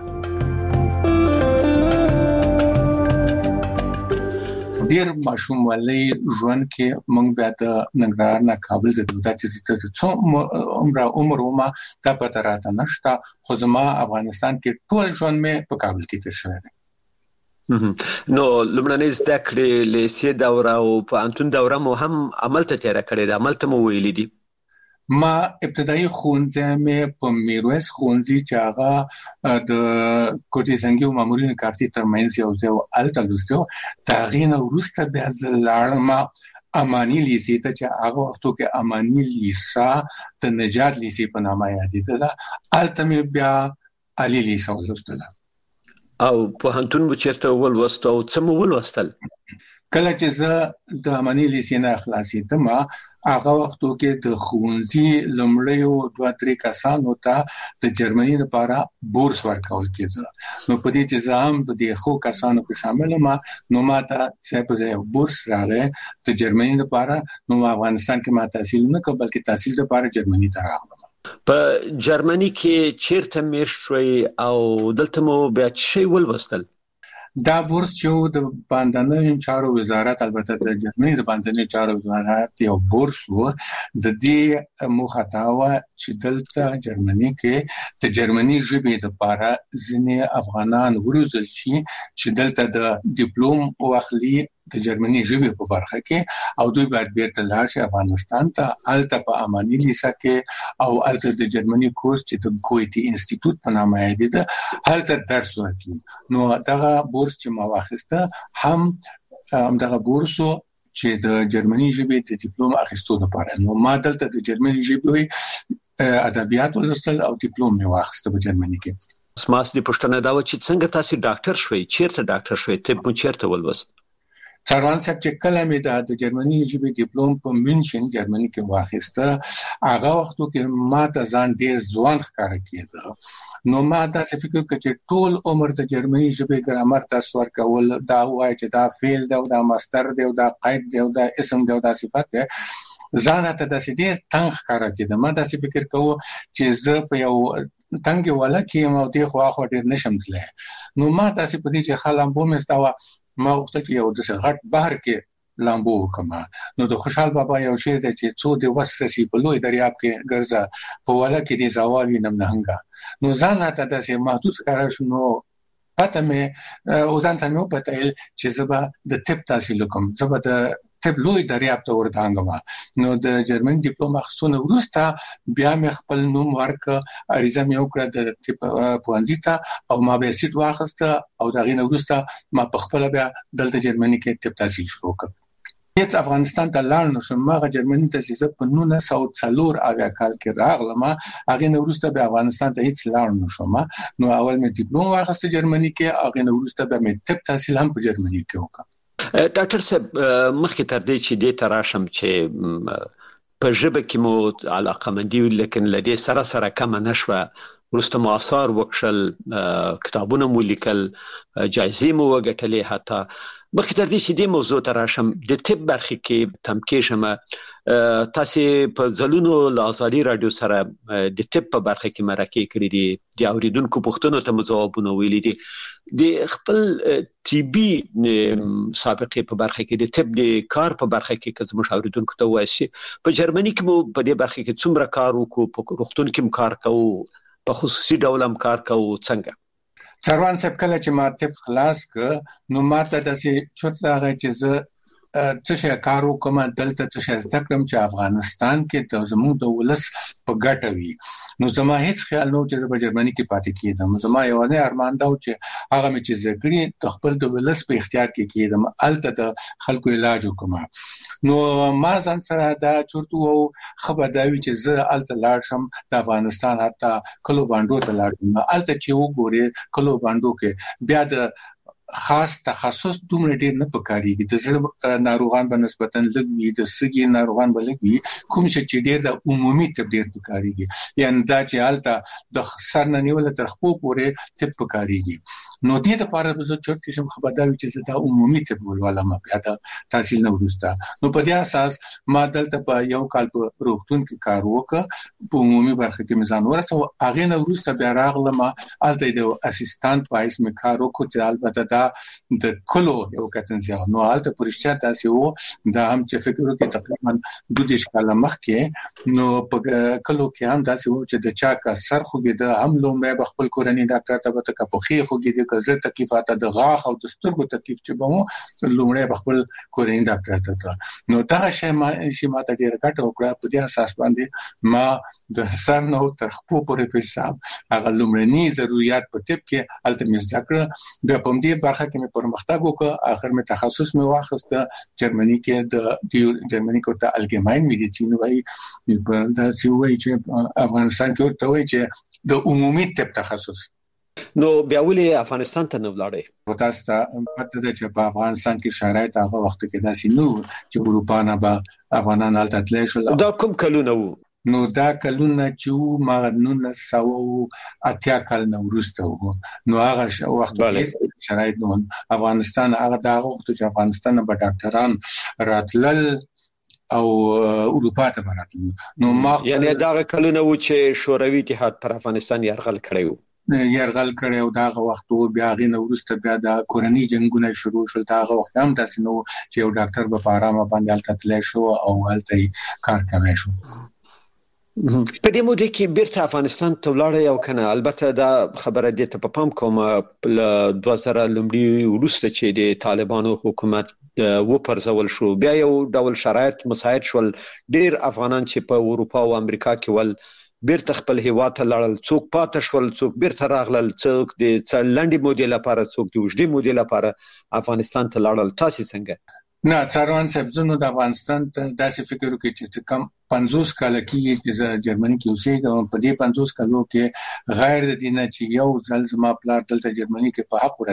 ډیر ماشوم ولې ژوند کې موږ بیا د ننګرهار نه کابل ته د څو عمر ما ته پته راته نشته خو زما افغانستان کې ټول ژوند مې په کابل کې تیر شوی دی. نو لمړنۍ زده کړې لیسې دوره او په انتون دوره مو هم عمل ته تیر کړې ده، عمل ته مو ویلې دي؟ ما ابتدایي ښوونځی مې په میرویس ښوونځي چې هغه د کوټې زنګي او مامورین کارتي ترمنځ یو ځای الته لوستو. دا غینه وروسته بیا لاړم امانی لیسې ته چې هغه وختو کې امانی لیسا د نجات لیسې په نامه یادېده. الته مې بیا علي لیسا ولوستله. او په هنتون مو چیرته ولوستو او څه مو ولوستل؟ کله چې زه د امانی لیسې نه خلاصېدم هغه وختو کې د ښوونځي لومړیو 2-3 کسانو ته د جرمني لپاره بورس ورکول کېده. نو په دې چې زه هم د دې خو کسانو کې شامل ما نو ما ته څه بورس راغی د جرمني لپاره. نو افغانستان کې ما تحصیل نه کوم بلکې تحصیل لپاره جرمني ته راغلم. په جرمني کې چیرته مې شوي او دلته مو بیا شي ولوستل؟ دا بورس چې د باندنۍ چارو وزارت البته د جرمني د باندنۍ چارو وزارت یو بورس و د دې موخه دا و چې دلته جرمني کې د جرمني ژبې لپاره ځینې افغانان وروزل شي چې دلته د ډیپلوم واخلي د جرمني ژبې په برخه کې او دوی باید بیرته لاړ شي افغانستان ته. الته په امانی لیسا کې او الته د جرمني کورس چې د ګویتي انسټیټیوټ په نامه یادېده الته درس ورکړي. نو دغه بورس چې ما واخیسته هم دغه بورسو چې د جرمني ژبې د ډیپلوم اخیستو لپاره. نو ما دلته د جرمني ژبې ادبیات ولوستل او ډیپلوم مې واخیسته په جرمني کې. سماس دې پښتنه دا و چې څنګه تاسو ډاکټر شوي؟ چیرته ډاکټر شوي؟ طب مو چیرته ولوست؟ څاروان صاحب چې کله مې د جرمني ژبې ډیپلوم په مینشن جرمني کې واخیسته هغه وختو کې ما ته ځان ډیر ځوان ښکاره کېده. نو ما دا فکر وکړ چې ټول عمر د جرمني ژبې ګرامر تاسو ورکول دا وایي چې دا فعل دی او دا مصدر دی او دا قید دی او دا اسم دی او دا صفت دی ځان ته د ډیر تنګ ښکاره کېده. ما دا فکر کوم چې زه په یو تنګ ولا کې مو دی خو ډیر نشم تللی. نو ما تاسو په دې چې خلم بو مستوا ما وختل یو د غټ بحر کې لامبو وکما. نو د خوشحال بابا یو شعر دی چې څو د وسرسي په لوی دریاب کې ګرځا په ولا کې دي زاوی نم نهنګا. نو ځان ته د محسوس کار شنو پته مې او ځان ته مې پته چې زبا د طب تحصیل کوم زبا د طب لوی دریاب ته ورتانګم. نو د جرمن ډیپلوم اخستونه ورسته بیا مې خپل نوم ورک اړیزه مې وکړه د طب پوهنځي ته او ما به سیټ واخسته او دا غینه ورسته ما په خپل بیا دلته جرمني کې طب تحصیل شروع کړ. هیڅ افغانستان ته لاړ نشم. ما جرمني ته چې په 1904 کال کې راغلم هغه نو ورسته به افغانستان ته هیڅ لاړ نشم. نو اول مې ډیپلوم واخسته جرمني کې هغه نو ورسته به مې طب تحصیل هم په جرمني کې وکړ. ډاکټر صاحب مخکې تر دې چې دې تراشم چې په ژبه کې مو علاقه مندي لیکن لدې سره کم نشوه ورسته مو آثار وکړل کتابونه مو لیکل جایزې مو وګټلې. حتی مخکې تر دې چې دې موضوع تراشم د طب برخه کې تمکې شمه تاسو په ځلونو لازالي رادیو سره د طب په برخه کې مرکه کړې دي د اوریدونکو پوښتنو ته جوابونه ویلي دي. د خپل طبي سابقه په برخه کې د طب د کار په برخه کې که زموږ اوریدونکو ته وایي په جرمني کې مو په دې برخه کې څومره کار وکړو؟ په روغتون کې کار کوو؟ په خصوصي ډول هم کار کوو؟ څنګه؟ څاروان صاحب کله چې ما طب خلاص ک نو ما ته د چوت راغی چې زه څه شي کار وکم دلته څه شي زده کړم چې افغانستان کې د زموږ د ولس په ګټه وي. نو زما هیڅ خیال نو چې په جرمني کې پاتې کېدم. زما یو نه ارمان دا و چې هغه مې چې زګړي د خپل د ولس په اختیار کې کېدم الته د خلکو علاج وکم. نو ما ځان سره دا چورته وو خبرداوي چې زه الته لاړ شم د افغانستان حتی کلو باندو ته لاړ شم. الته چې وګوري کلو باندو کې بیا د خاص تخصص دومره ډیر نه پکاريږي. د زړه ناروغان په نسبتا لږ وي، د سږي ناروغان به لږ وي، کوم چې ډیر د عمومي طب ډیر پکاريږي. یعنی دا چې حالت د سر نه نیول تر خپل پورې طب پکاريږي. نو دې لپاره به زه چرته شم خبرداري چې دا عمومي طب ولولم بیا د تحصیل نه وروسته. نو په دې اساس ما دلته په یو کال په روغتون کې کار وکړ، په عمومي برخه کې مزان ورسو. هغه نه وروسته بیا راغلم الته د اسسټانټ پایس مې کار وکړ چې البته دا د کلو یو کتنځه نو الته پرشتیا تاسو وو دا هم چې فکر وکړ تقریبا 2 کال مخکې نو په کلو کې هم تاسو وو چې د چا کا سر خوګي د هم لومبه خپل کورنۍ ډاکټر ته به تک په خې خوګي د کزه تکلیفات د غاښ او د سترګو تکلیف چې به مو لومړی خپل کورنۍ ډاکټر ته نو دا شی ما ته ډیر ګټه وکړه. په دې اساس باندې ما د سر نو تر خپل پورې په حساب هغه لومړني ضرورت په طب کې الته مې ذکر د پم دې برخه کې مې پرمختګ وکړ. اخر مې تخصص مې واخیست جرمني کې د جرمني کې ته الګماین میډیسین وایي دا چې وایي چې افغانستان کې ورته وایي چې د عمومي طب تخصص. نو بیا ولې افغانستان ته نه ولاړې؟ تاسو ته پته ده چې په افغانستان کې شرایط هغه وخت کې داسې نو چې اروپا نه به افغانان هلته تللی شول. دا کوم کلونه وو؟ نو دا کلونه چې ما 1980 کال نه وروسته وو. نو هغه وخت کې شرایط نو افغانستان هغه دا وخت چې افغانستان به ډاکټران راتلل او اروپا ته براتل. نو ما یعنی دا کلونه وو چې شوروي اتحاد پر افغانستان یرغل کړی وو. یرغل کړي او داغه وخت بیا غي نو ورسته بیا د کورنۍ جنگونه شروع شول. داغه وخت هم تاسو نو چې یو ډاکټر په آرامه باندې الته تللی شو او الته کار کوي شو. په دې موده کې بیرته افغانستان ته ولاړ یو کنه. البته دا خبره دې ته په پام کوم ل 2000 لومړی ورسته چې د طالبانو حکومت و پرځول شو بیا یو ډول شرایط مساعد شول. ډیر افغانان چې په اروپا او امریکا کې ول بیرته خپل هیواد ته لاړل، څوک پاتې شول، څوک بیرته راغلل، څوک د لنډي مودې لپاره، څوک د اوږدې مودې لپاره افغانستان ته لاړل. تاسو څنګه؟ نه څاروان صاحب زنو د افغانستان ته داسې فکر وکړي چې کم 50 کال کې چې جرمني کې اوسېږم. په دې 50 کالو کې غیر د دینه چې یو ځل زما پلار دلته جرمني کې په حق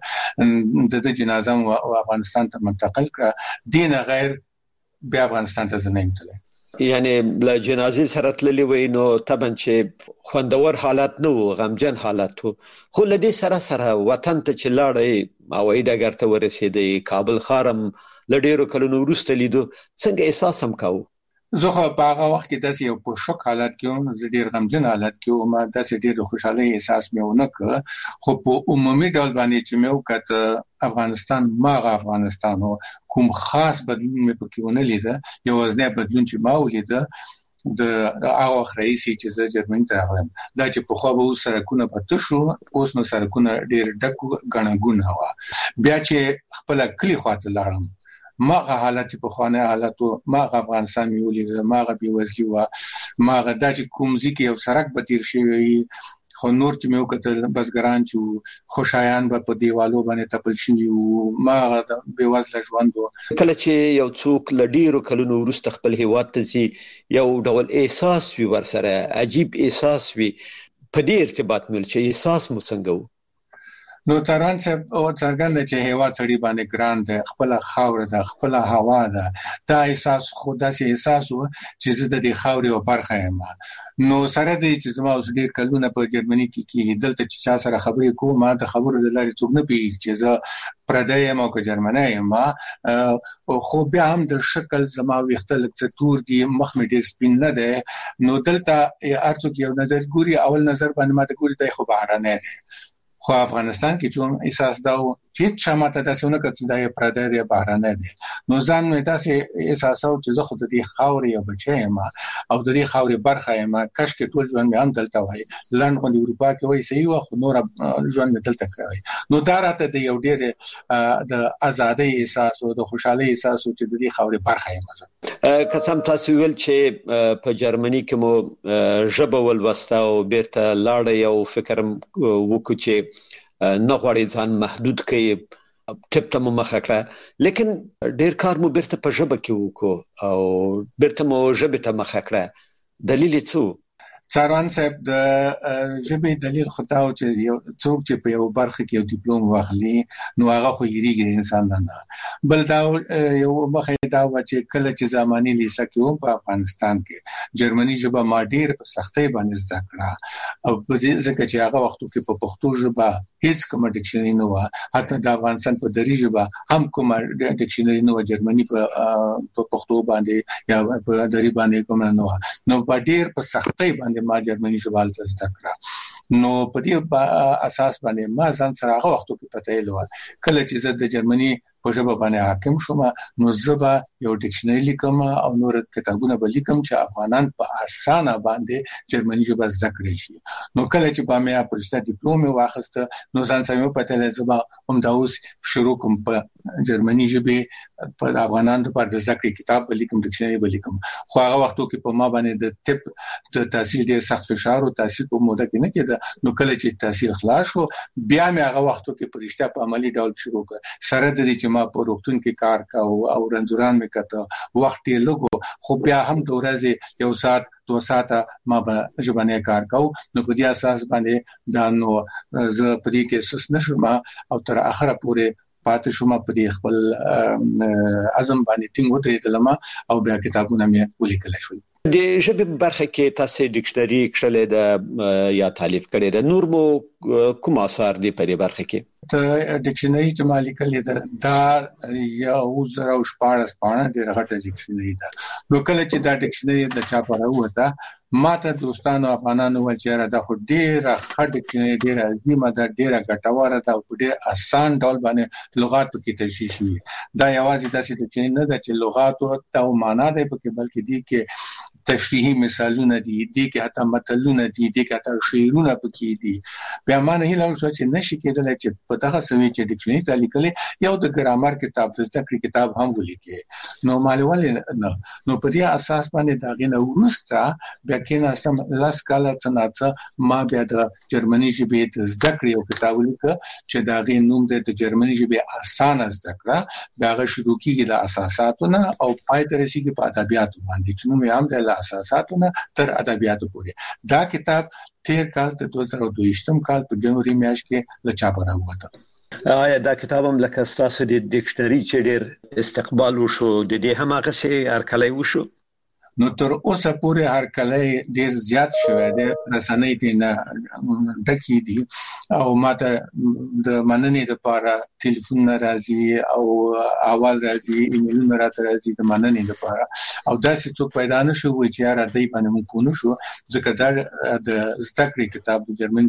ورسېده د جنازه او افغانستان ته منتقل کړه. دینه غیر بیا افغانستان ته نه تللی. یعنی له جنازې سره تللی وای نو طبعا چې خوندور حالت نه و، غمجن حالت و. خو له دې سره سره وطن ته چې لاړې او ډګر ته ورسېدې، کابل خارم لډیرو کلونو وروسته لیدو، څنګه احساس هم کاوه؟ زه خو په هغه وخت کې داسې یو په شوک حالت کې وم، زه ډیر غمجن حالت کې وم، داسې ډیر خوشاله احساس مې ونه کړ. خو په عمومي ډول باندې چې مې وکړ افغانستان افغانستان کوم خاص بدلون مې پکې ونه لیده. یو ځنه بدلون چې ما ولیده د هغه رئیسي چې زه جرمني ته راغلم دا چې په خو به سرکونه پته شو، اوس نو سرکونه ډیر ډک غنګونه و. بیا چې خپل کلی خواته لاړم ماغه حالت په خوانه حالتو ماغه افغانستان میولې ماغه بیوزلی و ماغه د کومزي کې یو سرک به تیر شي. خو نور چې مې وکړل بسګران چې خوشایان په دیوالو باندې تپل شي او ماغه بیوزله ژوند. کله چې یو څوک لډیرو کلونو وروسته خپل هیواد ته ځي یو ډول احساس وي ورسره، عجیب احساس وي. په دې ارتباط مل چې احساس مو څنګه و؟ نو تران صاحب او څنګه چې هوا سړی باندې ګران ده، خپل خاور ده، خپل هوا ده، دا احساس خدا سي احساس و چې زه د دې خاورې او برخه یم. نو سره دې چې زما اوس ډیر کلونه په جرمني کې دلته چې چا سره خبرې کوم ما د خبرو د لارې څوک نه پیږي چې زه پردی یم او که جرمنی یم. خو بیا هم د شکل زما ویښته لږ تور دي، مخ مې ډیر سپین نه ده. نو دلته ارڅوک یو نظر ګوري، اول نظر باندې ما ته ګوري دی خو بهرانه ده. خو افغانستان کې چون احساس دا و چې شماته داسې نه کړي دا یې پردی دی بهرانه دی. نو ځان مې داسې احساس او چې زه خو د دې خاورې یو بچی یم او د دې خاورې برخه یم. کاش کې ټول ژوند مې هم دلته وای، لنډ غونډې اروپا کې وای صحیح و، خو نور ژوند مې دلته کړی. نو دا راته د یو ډېر د ازادۍ احساس او د خوشحالۍ احساس چې د دې خاورې برخه یم. قسم تاسو ویل چې په جرمني کې مو ژبه ولوسته او بیرته لاړ یو فکر وکړو چې نه غواړي ځان محدود کړي، ټپ ته مو مخه کړه، لیکن ډیر کار مو بیرته په ژبه کې وکړو او بیرته مو ژبه ته مخه کړه. دلیل څه؟ څاران صاحب د ژبې دلیل خداو چې یو څوک چې په یو برخه کې یو ډیپلوم واخلي نو هغه خو یریږي انسان نه بل دا یو مخه دا و چې کله چې زماني لیسه کې په افغانستان کې جرمني ژبه ما ډیر په سختۍ باندې زده کړه او ځکه چې هغه وختو کې په پښتو ژبه هیڅ کوم ډکشنري نه و حتی د افغانستان په دری ژبه هم کوم ډکشنري نه و جرمني په پښتو باندې یا په دری باندې کوم نه و نو په ډیر په سختۍ باندې ما جرمني ژبه زده کړه نو په دې اساس باندې ما ځان سره هغه وختو کې پته لول کله چې زه د جرمني په ژبه باندې حاکم شوم نو زبا یو ډکشنري لیکم او نور کتابونه به لیکم چې افغانان په اسانه باندې جرمني ژبه زده کړی شي نو کله چې په مې پرشته ډیپلوم واخسته نو ځان سره پته لږ زبا هم دا اوس شروع کوم په جرمني ژبه په افغانانو لپاره د زده کړې کتاب به لیکم ډکشنري به لیکم خو هغه وختو کې په ما باندې د طب د تحصیل ډیر سخت فشار او تحصیل په موده کې نه کېده نو کله چې تحصیل خلاص شو بیا مې هغه وختو کې پرشته په عملی ډول شروع کړ سره د دې چې ما په روغتون کې کار کاوه او رنځوران مې کته وخت یې لګو خو بیا هم د ورځې یو ساعت 2 ساعته ما به ژبنی کار کاوه نو په دې اساس باندې دا نو زه په دې کې سس نشم او تر اخره پورې پاتې شوم په دې خپل عزم باندې ټینګ ودرېدلم او بیا کتابونه مې ولیکل شول د ژبې برخه کې تاسو ډکشنري کړلې ده یا تالیف کړې ده نور مو کوم اثر دی په دې برخه کې ته ډکشنري چې ما لیکلې ده دا یو زره او شپږ پاڼه ډېر غټه ډکشنري ده نو کله چې دا ډکشنري د چا په راوته ما ته دوستانو افغانانو ول چې دا خو ډېر غټه ډکشنري ډېر عظیمه ده ډېر ګټوره ده او ډېر آسان ډول باندې لغات کې تشریح شي دا یوازې داسې ډکشنري نه ده چې لغات او معنا ده بلکې دي کې تشریحي مثالونه دي کې حتی متلونه دي کې حتی شعرونه پکې دي بیا معنی هیله شو چې نشي کېدل چې په دغه سوي چې ډکشنري ته لیکلې یو د ګرامر کتاب د ذکر کتاب هم ولیکې نو مالوال نو په دې اساس باندې دا غنه ورسته بیا کې سم لاس کاله څنګه ما بیا د جرمني ژبې د ذکر یو کتاب ولیک چې دا غي نوم د جرمني ژبې اسانه ذکر دا غ شروع کیږي د اساساتونه او پای ته رسیدي په ادبیاتو باندې چې نو هم د اساساتونه تر ادبیاتو پورې دا کتاب تیر کال د 2022 کال په جنوري میاشت کې له چاپ راووته آیا دا کتاب هم لکه ستاسو د ډکشنري چې ډېر استقبال وشو د دې هم هغه سي هرکلی وشو نو تر اوسه پورې هرکلی ډیر زیات شوی دی رسنۍ دې نه ډکې دي او ماته د مننې لپاره ټلیفون راځي او اول راځي ایمیلونه راځي د مننې لپاره او داسې څوک پیدا نشو چې را دای باندې مونږ پونه شو ځکه دا د ذکر کتاب د جرمن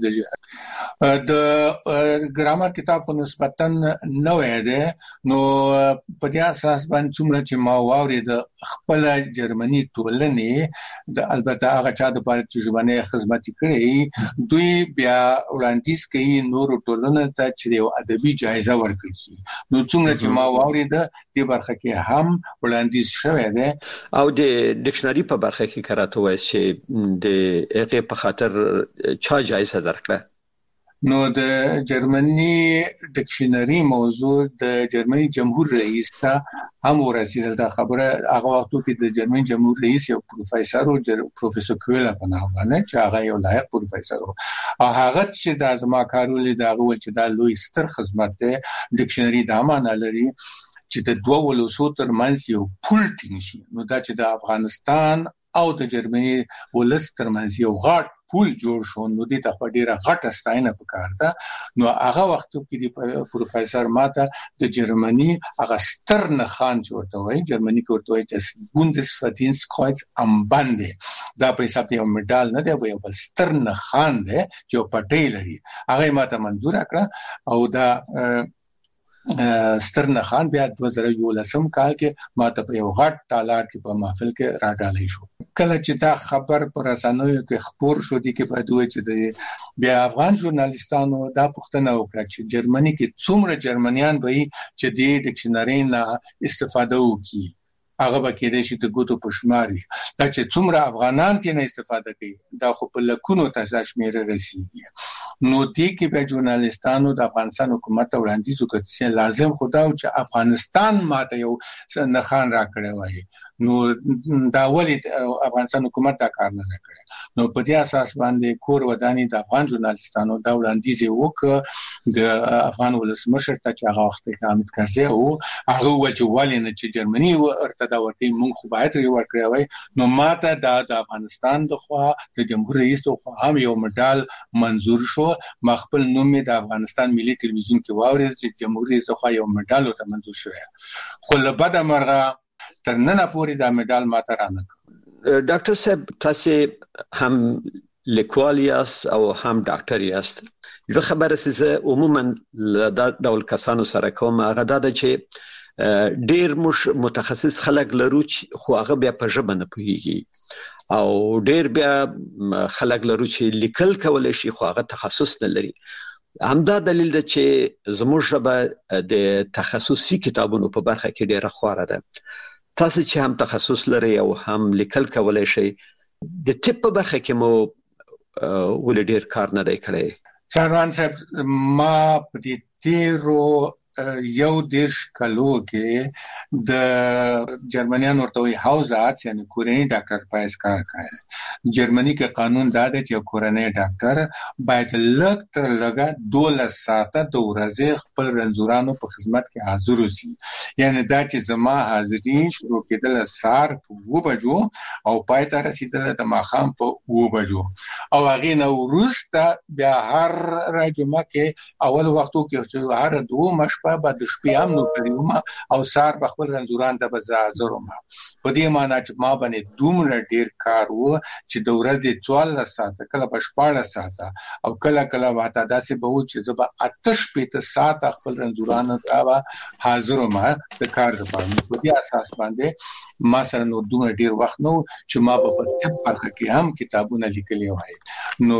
د ګرامر کتاب په نسبتا نوې ده نو په دې اساس باندې څومره چې ما واورید خپل جرمني ټولنې د البته هغه چا د پاره چې ژبنی خدمت کړي دوی بیا وړاندیز کوي نور ټولنه ته چې یو ادبي جایزه ورکړي شي نو څومره چې ما واورید د برخه کې هم وړاندیز شوی دی او د ډکشنري په برخه کې کراته وایي چې د هغه په خاطر چا جایزه درکړه نو د جرمني ډکشنري موضوع د جرمني جمهور رئیس ته هم ورسېدل دا خبره هغه وخت کې د جرمني جمهور رئیس یو پروفیسور او پروفیسور کویلا په نامه باندې چې هغه یو لایق پروفیسور او هغه چې د ازما کارولې دا غوښتل چې دا لوی ستر خدمت ده ډکشنري د امانه لري چې د دوه ولوسو ترمنځ یو پول ټینګ شي نو دا چې د افغانستان او د جرمني ولس ترمنځ یو غاټ پول جوړ شو نو دې ته ډیره غټه ستاینه وکړه نو هغه وخت کې د پروفیسور ماته د جرمني هغه سترن خان ورته وایي جرمني ورته وایي چې بوندسفدینسtkreuz am Bande دا په حساب یو مډال نه دی یو بل سترن خان دی چې په ټی لري هغه ماته منزور کړ او دا سترن خان بیا 2011 کال کې ماته په یو غټ تالار کې په محفل کې راډالې شو کله چې دا خبر پر رسنیو کې خبر شو دي کې په دوی چې د بیا افغان ژورنالیستانو دا پوښتنه وکړه چې جرمني کې څومره جرمنیان به چې د ډکشنري نه استفاده وکړي هغه به کېدې چې د ګوتو پښماري دا چې څومره افغانان ترې نه استفاده کوي دا خو په لکونو ته شمیره رسیدي نو دې کې به ژورنالیستانو د افغانستان حکومت ته وړاندیز وکړي چې لازم خدا او چې افغانستان ماته یو نخان را کړی وای نو دا ولې افغانستان حکومت دا کار نه کوي. نو په دې اساس باندې کور وداني د افغان ژورنالیستانو دا وړاندیز وکړ د افغان ولسمشر ته چې هغه وخت حامد کرزي او هغه ولې نه چې جرمني ورته دا ورته مونږ خو باید ورکړی وای. نو ماته د افغانستان د خوا د جمهور رئیس د خوا هم یو مډال منزور شو. ما خپل نوم د افغانستان ملي ټلویزیون کې واورید چې جمهور رئیس د خوا یو مډال ته منزور شو. خو له بده مرغه تر نن پورې دا مډال ماته رانه. ډاکټر صاحب تاسو هم لیکوال یاست او هم ډاکټر یاست. یو خبره سه عموما د ډول کسانو سره کوم هغه دا چې ډیر متخصص خلک لرو خو هغه بیا په ژبه نه پوهیږي او ډیر بیا خلک لرو چې لیکل کولای شي خو هغه تخصص نه لري. همدا دلیل ده چې زموږ ژبه د تخصصي کتابونو په برخه کې ډیره خواره ده. تاسو چې هم تخصص لري او هم لیکل کولای شي د طب په برخه کې مو ول ډیر کار نه دی کړی. څنګه صاحب ما په دې تیرو یو دیش کلو کې د جرمنیان ورته وی هاوزات یعنی کورنی ډاکټر پایس کار کوي. جرمني کې قانون دا دی چې کورنی ډاکټر باید لږ تر لږه 12 ساعته د ورځې خپل رنځورانو په خدمت کې حاضر وي. یعنی دا چې زما حاضري شروع کېدل سار په 2 بجو او پای ته رسیدل د ماخام په 2 بجو او هغه نو وروسته بیا هر راجمه کې اول وختو کې هر 2 مش بعد شپې هم نو کړیوم او سار په خپل رنځوران ته بزازروم. په دې معنی چې ما باندې دومره ډیر کار وو چې د ورځې 14 ساعته کله په 14 ساعته او کله واته داسې به و چې زبا 8 ساعته خپل رنځوران ته حاضروم د کار لپاره. په دې اساس باندې ما سره نو دومره ډیر وخت نو چې ما په طب برخه کې هم کتابونه لیکلي وای. نو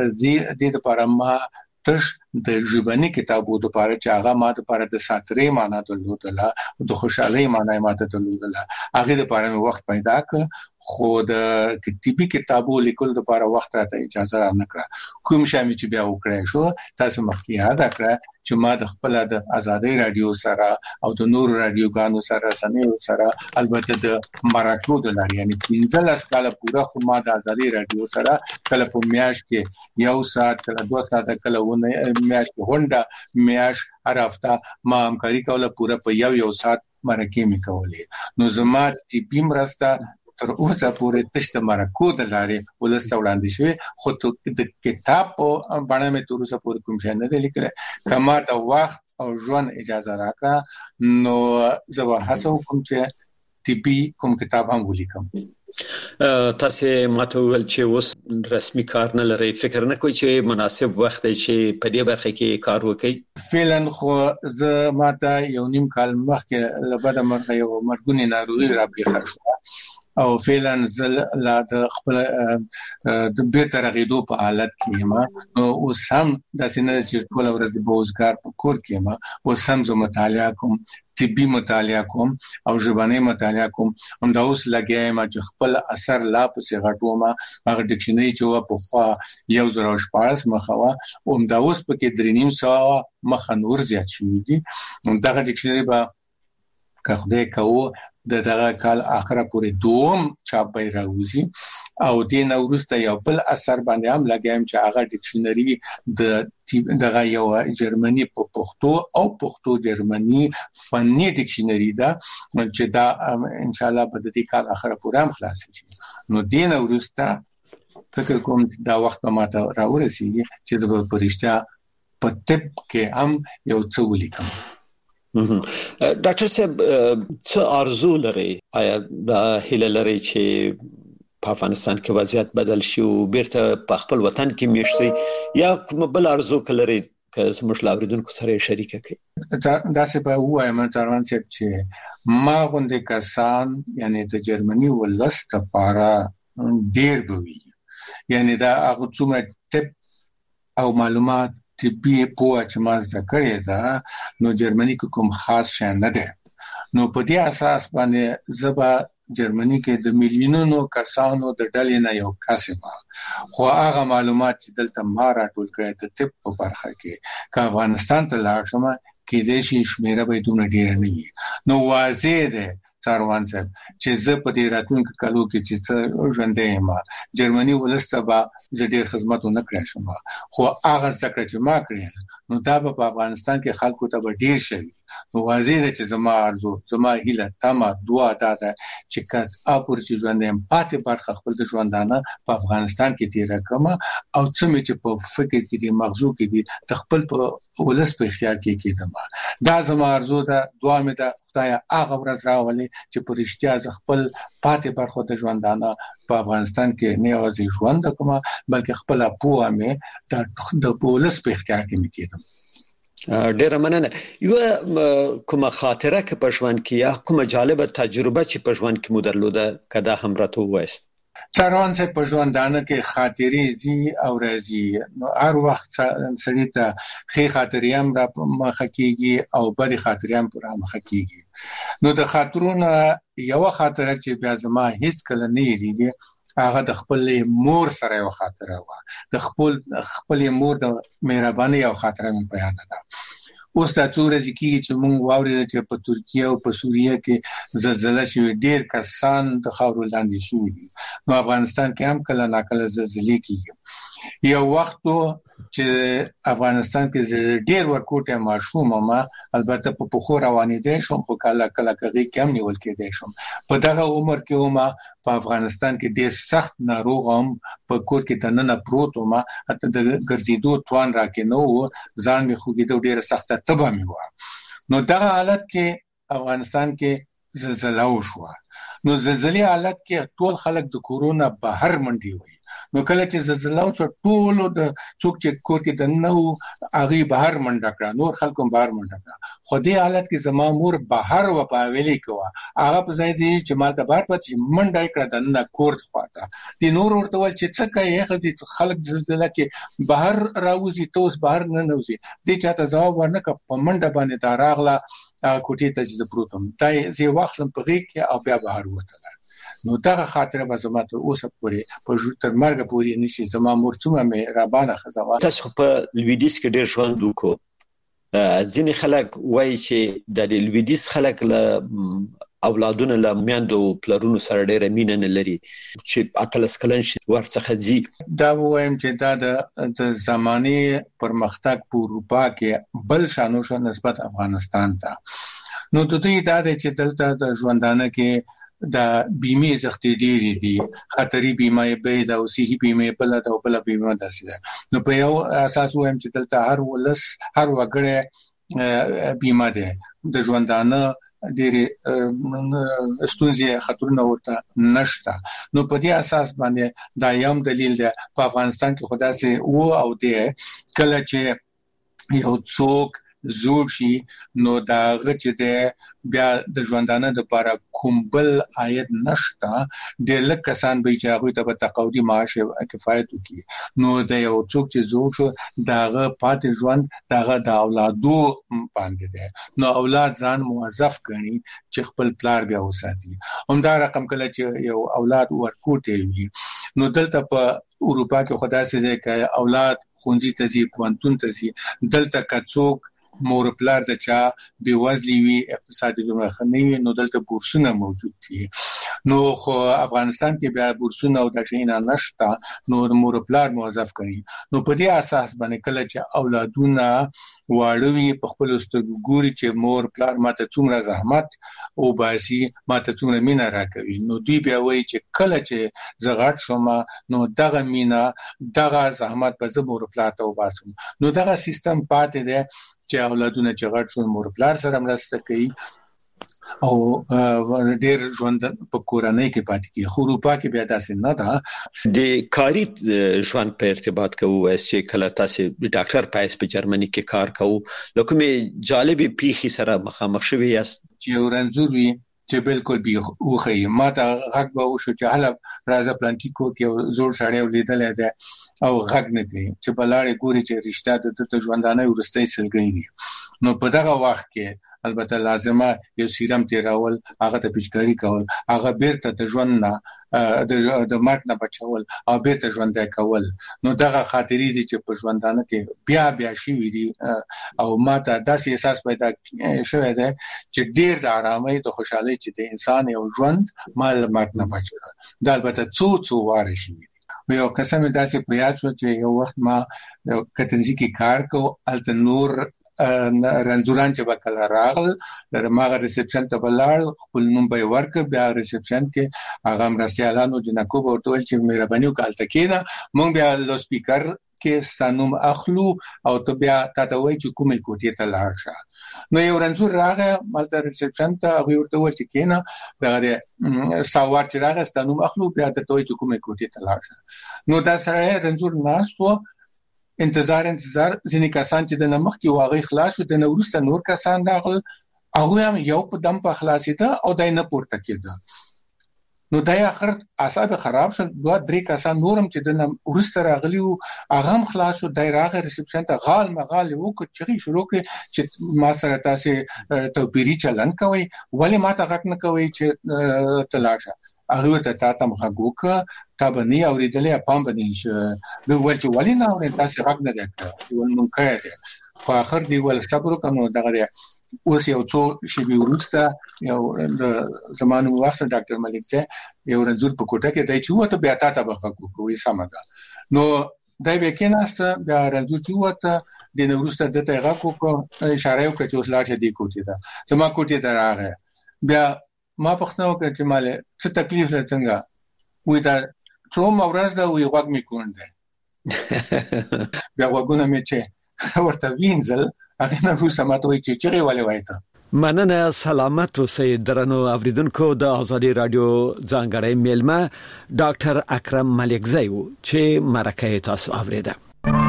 دې لپاره ما تش د ژبني کتابو د لپاره چې هغه ما د لپاره د ساترې معنا درلودله د خوشحالي معنا ماته درلودله هغه د لپاره وخت پیدا ک. خو د طبي کتابو لیکل د لپاره وخت راته اجازه را نه کړه. کوم شامل چې بیا وکړای شو تاسو مخکې یاد کړه چې ما د خپل د آزادۍ رادیو سره او د نور رادیوګانو سره سنیو سره البته د مراکو د لاري یعنی 15 کال پورا خو ما د آزادۍ رادیو سره کله په میاش کې 1 ساعت کله 2 ساعت کله ونه میاش کې هونډه میاش هر هفته ما همکاري کوله پورا په یو ساعت مرکه می کولې. نو زما طبي مرسته تر اوسه پورې تشته مرکو د لاري ولسته وړاندې شوی خو د کتاب په باندې مې تر اوسه پورې کوم شي نه لیکل. کما د وخت او ژوند اجازه راکړه نو زه به هڅه وکم چې طبي کوم کتاب هم ولیکم. تاسو ماته ول چې اوس رسمي کار نه لري فکر نه کوئ چې مناسب وخت چې په دې برخه کې کار وکړي؟ فعلا خو زه ماته یو نیم کال مخکې لبد مرغه یو مرګونی ناروغي را پیښه شو او فعلا زل لا د خپل د بیرته رغیدو په حالت کې ما اوس هم د سینې چې ټول ورځ بوزګار په کور کې ما اوس هم زه مطالعه کوم طبي مطالعه کوم او ژبني مطالعه کوم هم دا اوس لګیایم چې خپل اثر لا پسې غټوم هغه ډکشنري چې په خوا 1014 مخوا او دا اوس په کې 3.5 مخ نور زیات شوی دي. دغه ډکشنري به که خدای کوو دغه کال اخره پورې دوم چاپ به راوځي او د نورسته یو بل اثر باندې هم لګایم چې هغه ډکشنري دغه یو جرمني په پښتو او پښتو جرمني فني ډکشنري دا چې دا ان شاء الله په دې کال اخره پورې هم خلاص شي. نو د نورسته فکر کوم دا وخت ماته راورسیږي چې د پرشتہ په طب کې هم یو څه ولیکم. ډاکټر صاحب څه ارزو لري آیا د هیله لري چې په افغانستان کې وضعیت بدل شي او بیرته په خپل وطن کې میشتي یا کوم بل ارزو کلري که زموږ لاوریدونکو سره شریک کړي؟ دا څه به وایم تران چې ما غونډه کسان یعنی د جرمني ولست لپاره ډیر بوي یعنی دا هغه څومره ټپ او معلومات طبي په چې ما ذکرې ده نو جرمني کوم خاص شان نه ده. نو په دې اساس باندې زبا جرمني کې د میلیونونو کسانو د ډلې نه یو کسبه خو هغه معلومات چې دلته ما راټول کړی د طب په برخه کې که افغانستان ته لاړ شم کې د شي شمیره به دومره ډیر نه وي. نو واضح ده څاروان صاحب چې زه په دې راتلونکو کالو کې چې څه ژوندې ما جرمني ولسته به زه ډېر خدمت نه کړم خو هغه ځکه چې ما کړی نو دا په افغانستان کې خلکو ته به ډېر شي نو واضح ده چې زما ارزو زما هیله تمه دعا ده چې کله اپور چې ژوندې پاتې برخه خپل د ژوندانه په افغانستان کې تیر کړم او څه مې چې په فکر کې دي مغزو کې دي خپل په ولس په اختیار کې کېدم دا زما ارزو ده دعا مې ده خدای هغه ورځ راولي چې په رښتیا خپل پاتې برخه د ژوندانه په افغانستان کې نه یوازې ژوند کوم بلکې خپل پوهه مې د ولس په اختیار کې مې کېدم ډیره مننه یو کومه خاطره کې په ژوند کې یا کومه جالبه تجربه چې په ژوند کې مو درلوده کدا هم راته وایست څاروان څه په ژوندانه کې خاطرې زی او راځي نو هر وخت سړی ته ښه خاطرې هم را مخه کیږي او بد خاطرې هم را مخه کیږي نو د خاطرونو یو خاطره چې بیا زما هیڅ کله نه یریږي هغه د خپل مور سره یو خاطره و د خپل مور د مهرباني او خاطره مې په یاد ده اوس د څورې کې چې مونږ واورید چې په ترکیه او په سوریه کې زلزلہ شوه ډیر کسان د خاورو لاندې شوي دي نو افغانستان کې هم کله ناکله زلزلې کیږي یو وخت چې افغانستان کې ډیر ورکوټه ماشوم ما البته په پخو روانې دي شم خو کله کې کم نیول کېدای شم په دغه عمر کې ما په افغانستان کې ډیر سخت ناروغ هم په کور کې تننه پروت ما حتی د ګرځېدو توان راکې نو ځان می خوګېدو ډیر سخته تبه می و نو دغه حالت کې افغانستان کې زلزلہ وشوه نو زلزلې حالت کې ټول خلک د کورونا بهر منډي وي نو کله چې زلزلہ وشو ټول د څوک چې کور کې د نو اغي بهر منډه کړه نور خلکو بهر منډه کړه خو دې حالت کې زما مور بهر و پاویلې کوه هغه په ځای دی چې مال د بهر پاتې منډه کړه د نه کور خواته دي نور ورته ول چې څه کوي خزي خلک زلزلہ کې بهر راوځي توس بهر نه نوځي دې چاته ځواب ورنکړ په منډه باندې دا راغله کوټې ته چې پروتم دا زی واخلم په غي کې او بیا بهر وته نو دا خاطره به زما ته اوسه پورې په تر مرګ پورې نشي زما مرڅومه مې رابانه خزوا تاسو په لویدیس کې ډېر ژوند وکړو ځینې خلک وایي چې د لویدیس خلک له اولادونه له میندو پلرونو سره ډېر مینه نه لري چې اتلس کلن شي ورڅخه زی دا وایم چې دا د زماني پرمختګ په اروپا کې بل شانو شو نسبت افغانستان ته نو ته دا چې دلته د ژوندانه کې د بیمه زختې ډېری دي خطري بیمه به د اوسې بیمه بل د بل بیمه داسې ده نو په یو اساس وایم چې دلته هر وګړی بیمه ده د ژوندانه ډېری ستونزې خطرونه ورته نشته نو په دې اساس باندې دا یو دلیل ده په افغانستان کې خدا سي او ده کله چې یو څوک زوړ شي نو دا غچ ده بیا د ژوندانه د لپاره کومبل عاید نشته د لکسان به چې هغه ته په تقاعدي معاش کفایت وکړي نو د یو څوک چې زوړ شو داغه پاتې ژوند داغه د اولادو باندې ده نو اولاد ځان موظف کړي چې خپل پلار بیا وساتي همدا رقم کله چې یو اولاد ورکوټي وي نو دلته په اروپا کې خدای سي ده چې اولاد خونځي ته ځي پوانتون ته ځي دلته کڅوک مور پلار د چا بیوزلی وی اقتصادي مخنی نو دلته بورسونه موجود دي نو خو افغانستان کې بیا بورسونه او د شینه نشته نو مور پلار موظف کړي نو په دې اساس باندې کله چې اولادونه واړوي په خپل ستګوري چې مور پلار ماته څومره زحمت او باسي ماته څومره مینا راکوي نو دوی بیا وایي چې کله چې زغړ شوم نو دغه مینا دغه زحمت په زمور پلار ته وباسم نو دغه سیستم پاتې دی چې اولادونه چې غټ شو مور پلار سره مرسته کوي او ډېر ژوند په کورنۍ کې پاتې کی خو اروپا کې بیا داسې نه ده د کاری ژوند په ارتباط کوو چې کله تاسو ډاکټر پایس په جرمني کې کار کوو لکه جالبي پیخي سره مخامخ شوی یاست چې ورنځور وي چې بالکل به اوخی ما ته غږ به وشو چې هله راځه پلانکی کو کې زوړ سړی ولیدل دی او غږ نه کوي چې بلاړې ګوري چې رښتیا د ژوندانه ورستۍ سلګي نو په دغه وخت کې البته لازمه یو سیرم تیرول هغه ته پیچکاری کول هغه بیرته د ژوند نه د مرګ نه بچول او بیرته ژوند کول نو دغه خاطرې دي چې په ژوندانه کې بیا شي وي او ماته داسې احساس پیدا شوی دی چې ډیر د آرامۍ د خوشحالۍ چې د انسان یو ژوند مال مرګ نه بچي دا البته څو واره شي یو قسم داسې په یاد شو چې یو وخت ما کتنځي کې کار کو الته نور رنځوران چې وکړه راغل د ماغه ریسپشن ته بلار خپل نوم به ورک بیا ریسپشن کې هغه مرستيالانو جنکو ورته ول چې مهرباني وکړه کېنا مونږ بیا لو سپیکر کې ستانوم اخلو او ته بیا تاسو وایي چې کومې کوټې ته لاړ شه نو یو رنځور راغی مالته ریسپشن ته هغه ورته ول چې کېنا دغه ساوار چې راغی ستانوم اخلو بیا ته وایي چې کومې کوټې ته لاړ شه نو دا سره رنځور ناستو انتظار ځینې کسان چې د نمخ کې واغې خلاص شو د نورسته نور کسان راغل هغه هم یو په دم په خلاصیده او دای نه پورته کېده نو دای اخر اعصاب خراب شول دوه درې کسان نورم چې د نورسته راغلی او هغه هم خلاص شو دای راغی ریسپشن ته غال مغال وکړي چې شروع کړي چې ما سره تاسو توپیری چلن کوي ولی ما ته غک نه کوي چې تلاشه هغه ورته تاسو مخګوک تا باندې اوریدلې پام باندې چې نو ورته ولی نه اوري تاسو حق نه ده ول مونږ کړه خو اخر دی ول صبر وکړو دغه اوس یو څو شی ورسته یو د زمانو وخت ډاکټر ملک سه یو رنځور په کوټه کې دای چې وته بیا تاسو بخښو کوی سمدا نو دای وکیناسته بیا رنځور چې وته د نورسته د تیغه کو اشاره وکړه چې اوس لاړ دی کوټه ده زما کوټه ته راغی بیا ما پښتنو کې چې مال څه تکلیف څنګه وې دا څو مورز دا وې وګ می کونډه بیا وګونه می چې ورته وینځل هغه نه روسه ماته وې چې چیرې ولې وایته مننه سلامت اوسئ درنو اوریدونکو د ازادي رادیو ځانګړی میلمه ډاکټر اکرم ملکزی و چې مرکه تاسو اوریده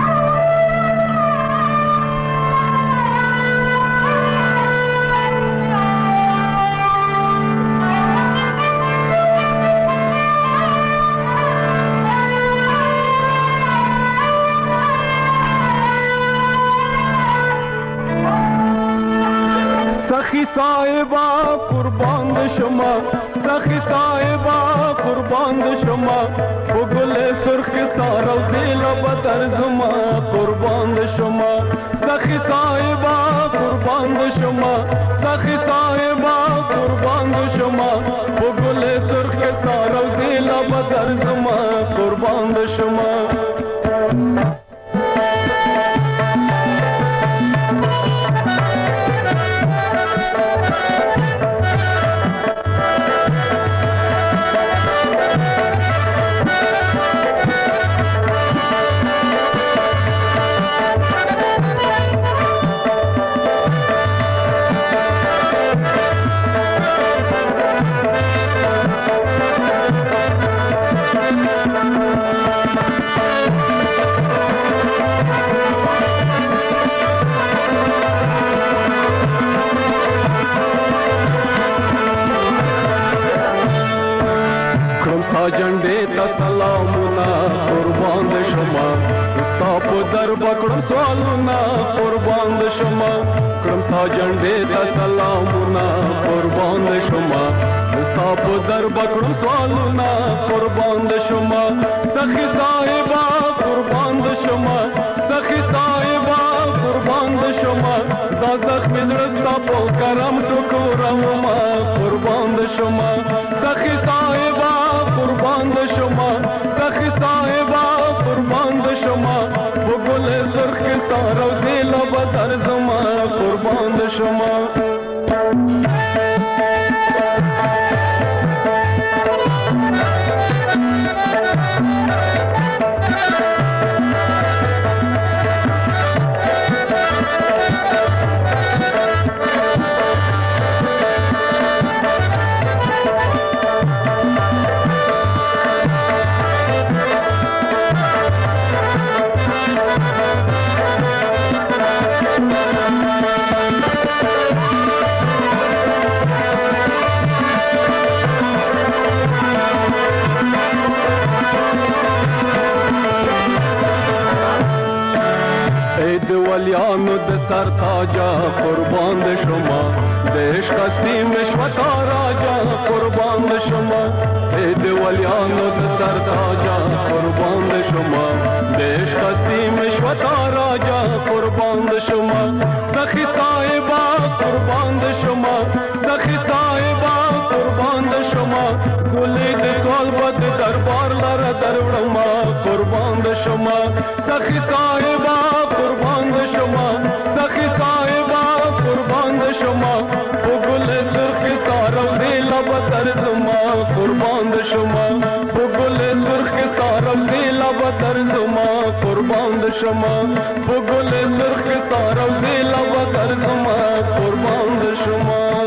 صاحبا قربان شما سخی صاحبا قربان شما وګل سرخ ستاره دل بدر زما قربان شما سخی صاحبا قربان شما سخی صاحبا قربان شما وګل سرخ ستاره دل بدر زما قربان شما جنډې ته سلامونه قربان شما ستا په در بکړم سوالونه قربان شما کړم ستا جنډې ته سلامونه قربان شما ستا په در بکړم سوالونه قربان شما سخی صاحبا قربان شما سخی صاحبا قربان شما دا زخم زړستا په کرم ټکورم قربان شما سخی صاحبا قربان شما سخی صاحبا قربان شما وګل سرخ ستاره زیل بدر زما قربان شما ولیانو د سر تاجا قربان د شما د عشق استی مشوتا راجا قربان د شما د ولیانو د سر تاجا قربان د شما د عشق استی مشوتا راجا قربان د شما سخی صاحبہ قربان د شما سخی صاحبہ قربان د شما ګلې د سوال بد دربار لره دروړما قربان د شما سخی صاحبہ قربان د شما سخی صاحبہ قربان د شما ګلې سرخ ستاره زیلا بدر زما قربان د شما ګلې سرخ ستاره زیلا بدر زما قربان د شما ګلې سرخ ستاره زیلا بدر زما قربان د شما